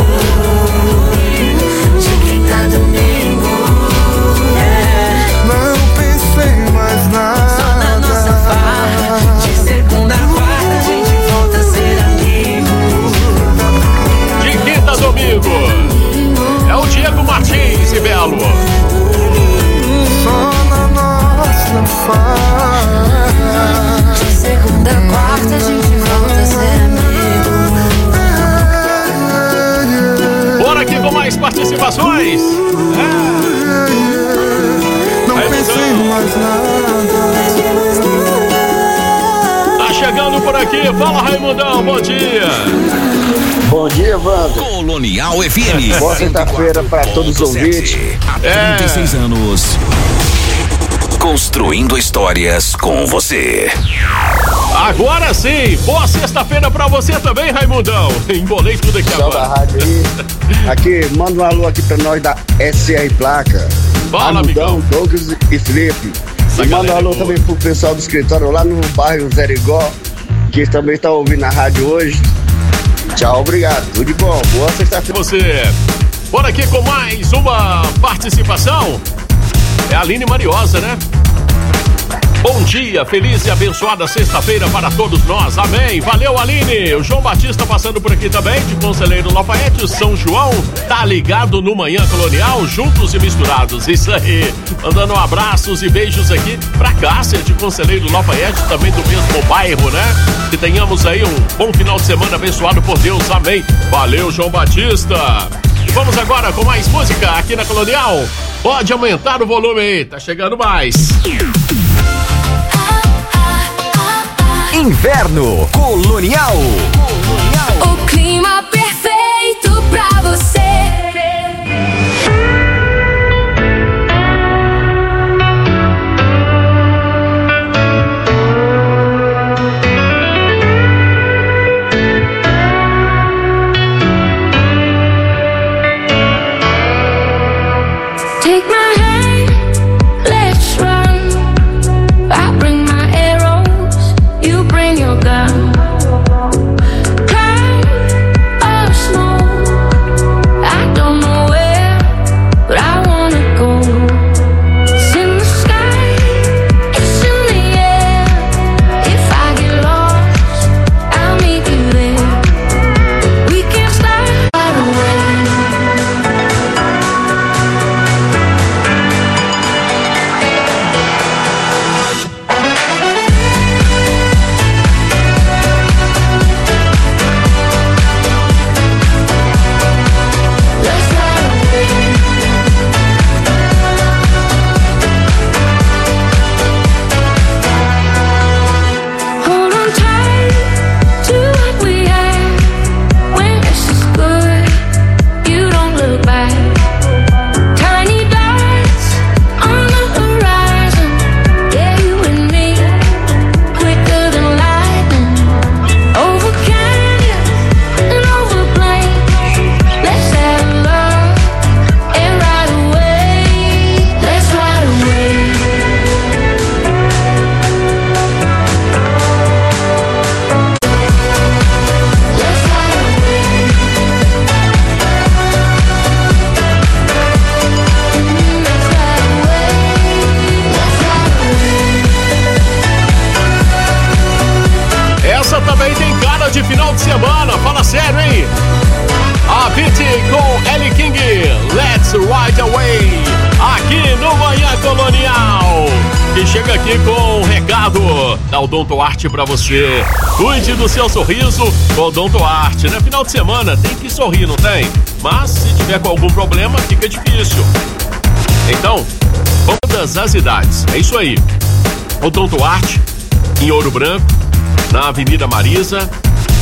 de quinta a domingo, yeah. Não pense em mais nada, só na nossa farra. De segunda a quarta a gente volta a ser amigo. De quinta a domingo é o Diego Martins e Belo. Só na nossa farra. De segunda a quarta a gente volta a ser amigo. Bora aqui com mais participações. É. Não pensei mais nada. Tá chegando por aqui, fala Raimundão, bom dia. Bom dia, Wanda. Colonial F M. Boa sexta-feira para todos os ouvintes. Há trinta e seis anos. Construindo histórias com você. Agora sim, boa sexta-feira pra você também, Raimundão. Embolei tudo aqui Pessoal agora. Da rádio aí. Aqui, manda um alô aqui pra nós da S R Placa. Fala, Raimundão, amigão. Douglas e Felipe. Essa E manda um alô boa. também pro pessoal do escritório lá no bairro Zerigó, que também tá ouvindo a rádio hoje. Tchau, obrigado. Tudo de bom. Boa sexta-feira. Você. Bora aqui com mais uma participação. É a Aline Mariosa, né? Bom dia, feliz e abençoada sexta-feira para todos nós, amém. Valeu, Aline. O João Batista passando por aqui também, de Conselheiro Lafayette, São João, tá ligado no Manhã Colonial, juntos e misturados, isso aí. Mandando abraços e beijos aqui pra Cássia, de Conselheiro Lafayette, também do mesmo bairro, né? Que tenhamos aí um bom final de semana abençoado por Deus, amém. Valeu, João Batista. E vamos agora com mais música aqui na Colonial. Pode aumentar o volume aí, tá chegando mais. Inverno Colonial. O clima perfeito pra você. Take my hand, let's run. I bring my arrows, you bring your gun. Cloud or snow, I don't know where, but I wanna go. It's in the sky, it's in the air. If I get lost, I'll meet you there. We can't start right away. chega aqui com um recado da Odontoarte pra você. Cuide do seu sorriso com Odontoarte, né? Final de semana tem que sorrir, não tem? Mas se tiver com algum problema, fica difícil. Então, todas as idades, é isso aí. Odontoarte, em Ouro Branco, na Avenida Marisa.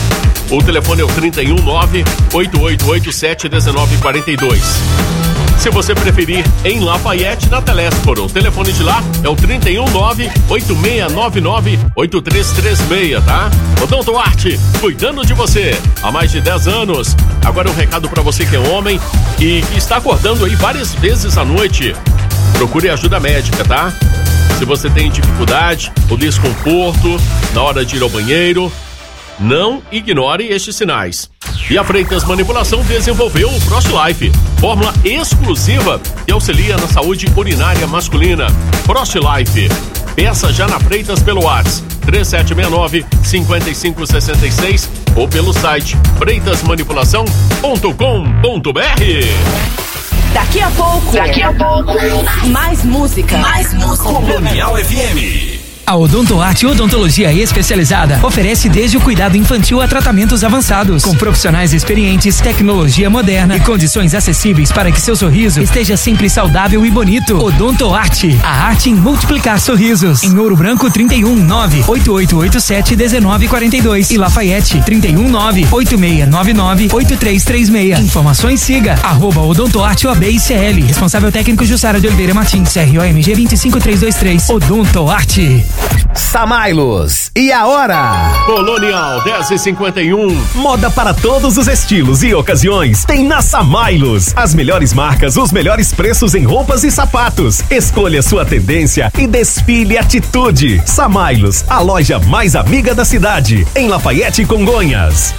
O telefone é o trinta e um, nove oito oito oito sete, um nove quatro dois. Se você preferir, em Lafayette, na Telésforo. O telefone de lá é o trinta e um, nove oito seis nove nove oito três três seis, tá? Odontoarte, cuidando de você há mais de dez anos. Agora um recado pra você que é homem e que está acordando aí várias vezes à noite. Procure ajuda médica, tá? Se você tem dificuldade ou desconforto na hora de ir ao banheiro, não ignore estes sinais. E a Freitas Manipulação desenvolveu o ProstLife, fórmula exclusiva que auxilia na saúde urinária masculina. ProstLife. Peça já na Freitas pelo WhatsApp três sete seis nove, cinco cinco seis seis ou pelo site freitas manipulação ponto com ponto b r. Daqui a pouco. Daqui a pouco. Mais música. Mais música. Colonial F M. A Odontoarte Odontologia Especializada oferece desde o cuidado infantil a tratamentos avançados, com profissionais experientes, tecnologia moderna e condições acessíveis para que seu sorriso esteja sempre saudável e bonito. Odontoarte, a arte em multiplicar sorrisos. Em Ouro Branco, trinta e um, nove oito oito oito sete, um nove quatro dois e Lafayette, trinta e um, nove oito seis nove nove oito três três seis. Informações, siga arroba Odontoarte O A B I C L. Responsável técnico Jussara de Oliveira Martins, R O M G dois cinco três dois três. Odontoarte. Samailos, e a hora? Colonial dez e cinquenta e um. Moda para todos os estilos e ocasiões tem na Samailos. As melhores marcas, os melhores preços em roupas e sapatos. Escolha sua tendência e desfile atitude. Samailos, a loja mais amiga da cidade, em Lafayette e Congonhas.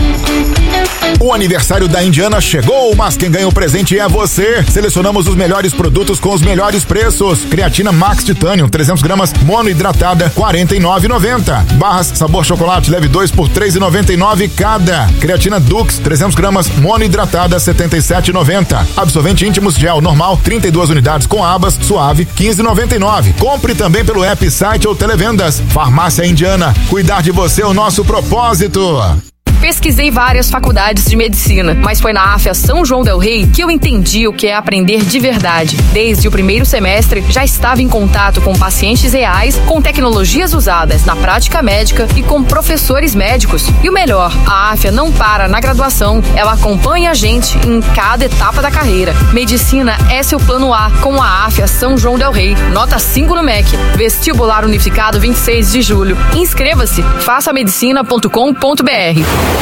O aniversário da Indiana chegou, mas quem ganha o presente é você. Selecionamos os melhores produtos com os melhores preços. Creatina Max Titanium, trezentos gramas, monohidratada, quarenta e nove reais e noventa centavos. Barras sabor chocolate, leve dois por três reais e noventa e nove centavos cada. Creatina Dux, trezentos gramas, monohidratada, setenta e sete reais e noventa centavos. Absorvente íntimos gel normal, trinta e duas unidades com abas, suave, quinze reais e noventa e nove centavos. Compre também pelo app, site ou televendas. Farmácia Indiana, cuidar de você é o nosso propósito. Pesquisei várias faculdades de medicina, mas foi na AFIA São João del Rei que eu entendi o que é aprender de verdade. Desde o primeiro semestre, já estava em contato com pacientes reais, com tecnologias usadas na prática médica e com professores médicos. E o melhor, a AFIA não para na graduação, ela acompanha a gente em cada etapa da carreira. Medicina é seu plano A com a AFIA São João del Rei. Nota cinco no M E C. Vestibular Unificado vinte e seis de julho. Inscreva-se, faça medicina ponto com ponto b r.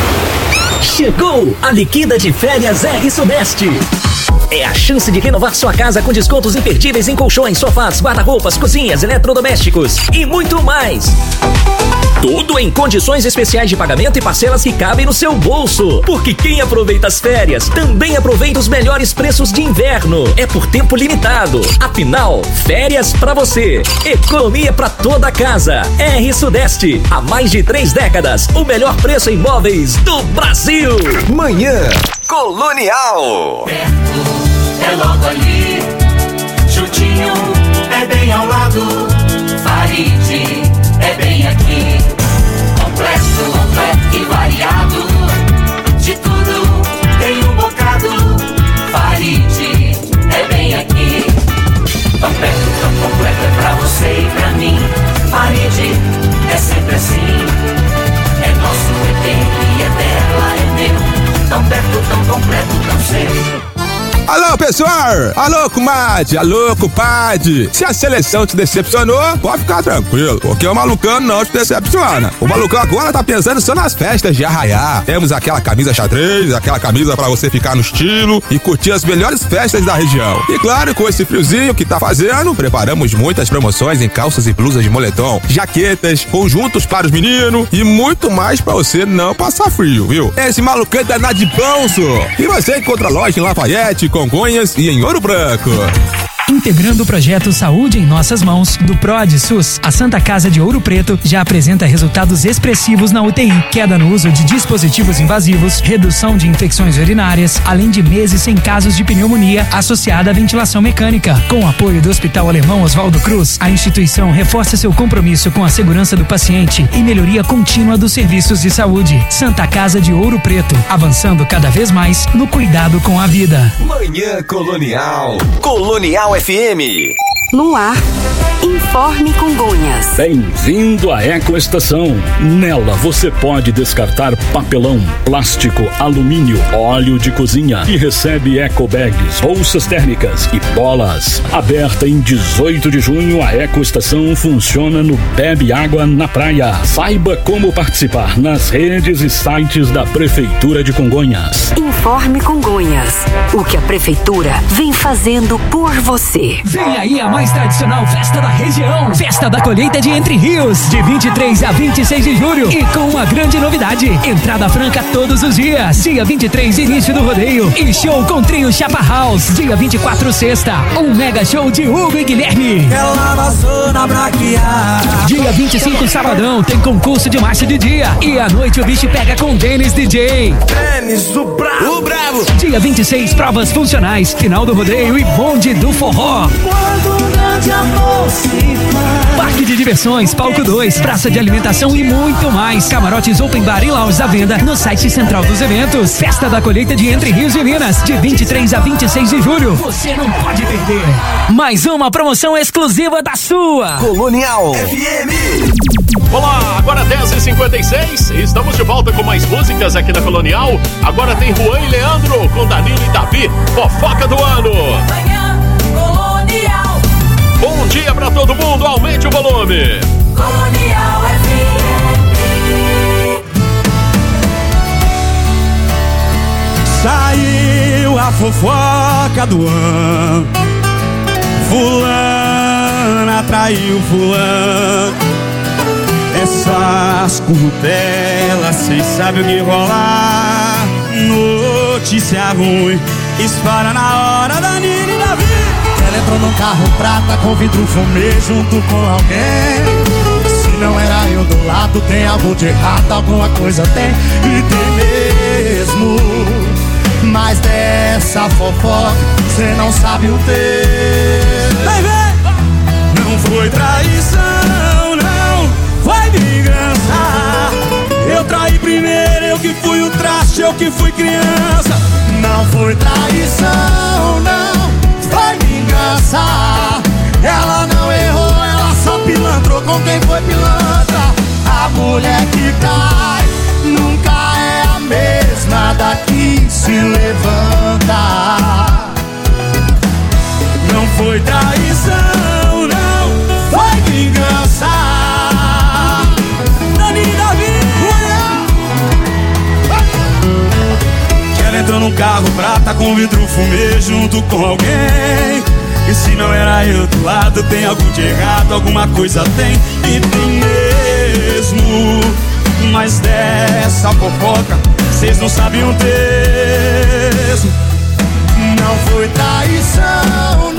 Chegou a liquida de férias R Sudeste. É a chance de renovar sua casa com descontos imperdíveis em colchões, sofás, guarda-roupas, cozinhas, eletrodomésticos e muito mais. Tudo em condições especiais de pagamento e parcelas que cabem no seu bolso. Porque quem aproveita as férias também aproveita os melhores preços de inverno. É por tempo limitado. Afinal, férias pra você. Economia pra toda a casa. R Sudeste. Há mais de três décadas, o melhor preço em imóveis do Brasil. Manhã Colonial. Perto, é logo ali. Juntinho, é bem ao lado. Faride, é bem aqui. Completo, completo e variado. De tudo tem um bocado. Faride, é bem aqui. Tão perto, tão completo é pra você e pra mim. Faride, é sempre assim. É nosso, é dele, é dela, é meu. Tão perto, tão completo, tão seu. Alô, pessoal! Alô, comadre! Alô, compadre! Se a seleção te decepcionou, pode ficar tranquilo, porque o Malucão não te decepciona. O Malucão agora tá pensando só nas festas de arraiá. Temos aquela camisa xadrez, aquela camisa pra você ficar no estilo e curtir as melhores festas da região. E claro, com esse friozinho que tá fazendo, preparamos muitas promoções em calças e blusas de moletom, jaquetas, conjuntos para os meninos e muito mais pra você não passar frio, viu? Esse Malucão é danado de bom, só. E você encontra loja em Lafayette, Congonhas e em Ouro Branco. Integrando o projeto Saúde em Nossas Mãos, do PROD SUS, a Santa Casa de Ouro Preto já apresenta resultados expressivos na U T I, queda no uso de dispositivos invasivos, redução de infecções urinárias, além de meses sem casos de pneumonia associada à ventilação mecânica. Com o apoio do Hospital Alemão Oswaldo Cruz, a instituição reforça seu compromisso com a segurança do paciente e melhoria contínua dos serviços de saúde. Santa Casa de Ouro Preto, avançando cada vez mais no cuidado com a vida. Manhã Colonial. Colonial F M. No ar, Informe Congonhas. Bem-vindo à Ecoestação. Nela você pode descartar papelão, plástico, alumínio, óleo de cozinha e recebe ecobags, bolsas térmicas e bolas. Aberta em dezoito de junho, a Ecoestação funciona no Bebe Água na Praia. Saiba como participar nas redes e sites da Prefeitura de Congonhas. Informe Congonhas. O que a Prefeitura vem fazendo por você. Vem aí a mais tradicional festa da região. Festa da colheita de Entre Rios, de vinte e três a vinte e seis de julho. E com uma grande novidade: entrada franca todos os dias. Dia vinte e três, início do rodeio. E show com trio Chapa House. Dia vinte e quatro, sexta, um mega show de Hugo e Guilherme. Ela vazou na braquiar. Dia vinte e cinco, sabadão, tem concurso de marcha de dia. E à noite o bicho pega com Denis D J. Denis, o bravo. O bravo. Dia vinte e seis, provas funcionais. Final do rodeio e bonde do forró. Quando o grande amor se faz. Parque de diversões, palco dois, praça de alimentação e muito mais. Camarotes open bar e lounge à venda no site central dos eventos. Festa da colheita de Entre Rios e Minas, de vinte e três a vinte e seis de julho. Você não pode perder. Mais uma promoção exclusiva da sua Colonial F M. Olá, agora dez e cinquenta e seis, estamos de volta com mais músicas aqui na Colonial. Agora tem Juan e Leandro com Danilo e Davi, fofoca do ano. Manhã Colonial. Bom dia pra todo mundo, aumente o volume. Colonial F M. Saiu a fofoca do ano. Fulana traiu fulano. Essas curtelas, cês sabem o que rolar. Notícia ruim, espalha na hora da Nina e Davi. Ela entrou num carro prata com vidro fumê junto com alguém. Se não era eu do lado, tem algo de errado, alguma coisa tem. E tem mesmo. Mas dessa fofoca, cê não sabe o texto. Vem, vem! Não foi traição, não foi vingança. Eu traí primeiro, eu que fui o traste, eu que fui criança. Não foi traição, não foi vingança. Ela não errou, ela só pilantrou com quem foi pilantra. A mulher que cai nunca é a mesma da que se levanta. Não foi traição, não foi vingança. Dani e Davi. Que ela entrou num carro prata com vidro fumê junto com alguém. E se não era eu do lado, tem algo de errado, alguma coisa tem. E tem mesmo. Mas dessa fofoca, cês não sabem o texto. Não foi traição.